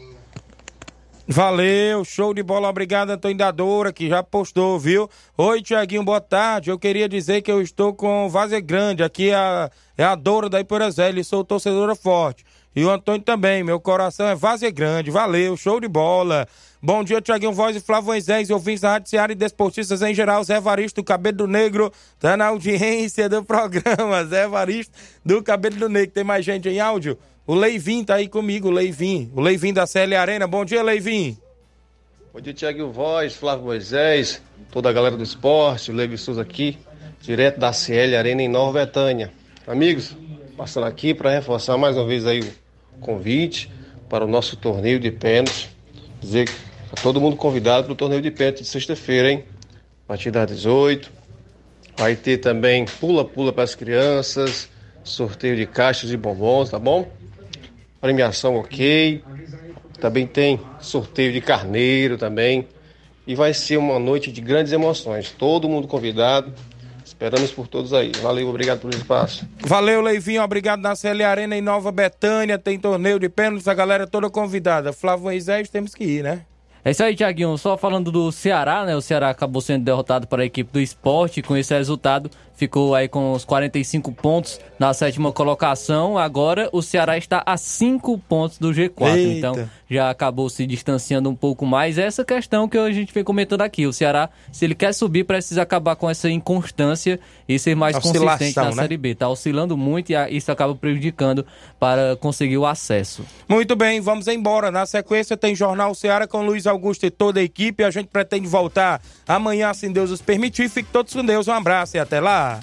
Valeu, show de bola, obrigado, Antônio da Doura, que já postou, viu? Oi, Tiaguinho, boa tarde. Eu queria dizer que eu estou com Várzea Grande, aqui é a Doura da Iporazélia, e sou torcedora forte. E o Antônio também, meu coração é Várzea Grande, valeu, show de bola. Bom dia, Tiaguinho Voz e Flávio Moisés, ouvintes da Rádio Ceará e desportistas em geral. Zé Evaristo do Cabelo do Negro tá na audiência do programa. Zé Evaristo do Cabelo do Negro. Tem mais gente em áudio? O Leivin tá aí comigo, o Leivin da CL Arena. Bom dia, Leivin. Bom dia, Tiaguinho Voz, Flávio Moisés, toda a galera do esporte, o Levi Souza aqui, direto da CL Arena em Nova Betânia. Amigos, passando aqui para reforçar mais uma vez aí o convite para o nosso torneio de pênalti. Dizer que tá todo mundo convidado para o torneio de pênalti de sexta-feira, hein? A partir das 18. Vai ter também pula-pula para as crianças, sorteio de caixas de bombons, tá bom? Premiação ok. Também tem sorteio de carneiro também. E vai ser uma noite de grandes emoções. Todo mundo convidado. Esperamos por todos aí. Valeu, obrigado pelo espaço. Valeu, Leivinho, obrigado na CL Arena em Nova Betânia. Tem torneio de pênaltis, a galera toda convidada. Flávio Moisés, temos que ir, né? É isso aí, Tiaguinho. Só falando do Ceará, né? O Ceará acabou sendo derrotado para a equipe do Sport. Com esse resultado, ficou aí com os 45 pontos na 7ª colocação. Agora o Ceará está a 5 pontos do G4. Eita. Então já acabou se distanciando um pouco mais. Essa questão que a gente vem comentando aqui. O Ceará, se ele quer subir, precisa acabar com essa inconstância e ser mais consistente na Série B. Tá oscilando muito e isso acaba prejudicando para conseguir o acesso. Muito bem, vamos embora. Na sequência tem Jornal Ceará com Luiz Augusto e toda a equipe. A gente pretende voltar amanhã, se Deus os permitir. Fique todos com Deus. Um abraço e até lá.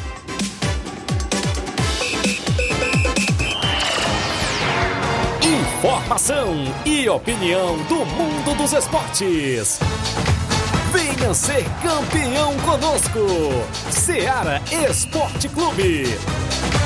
Informação e opinião do mundo dos esportes. Venha ser campeão conosco. Ceará Esporte Clube.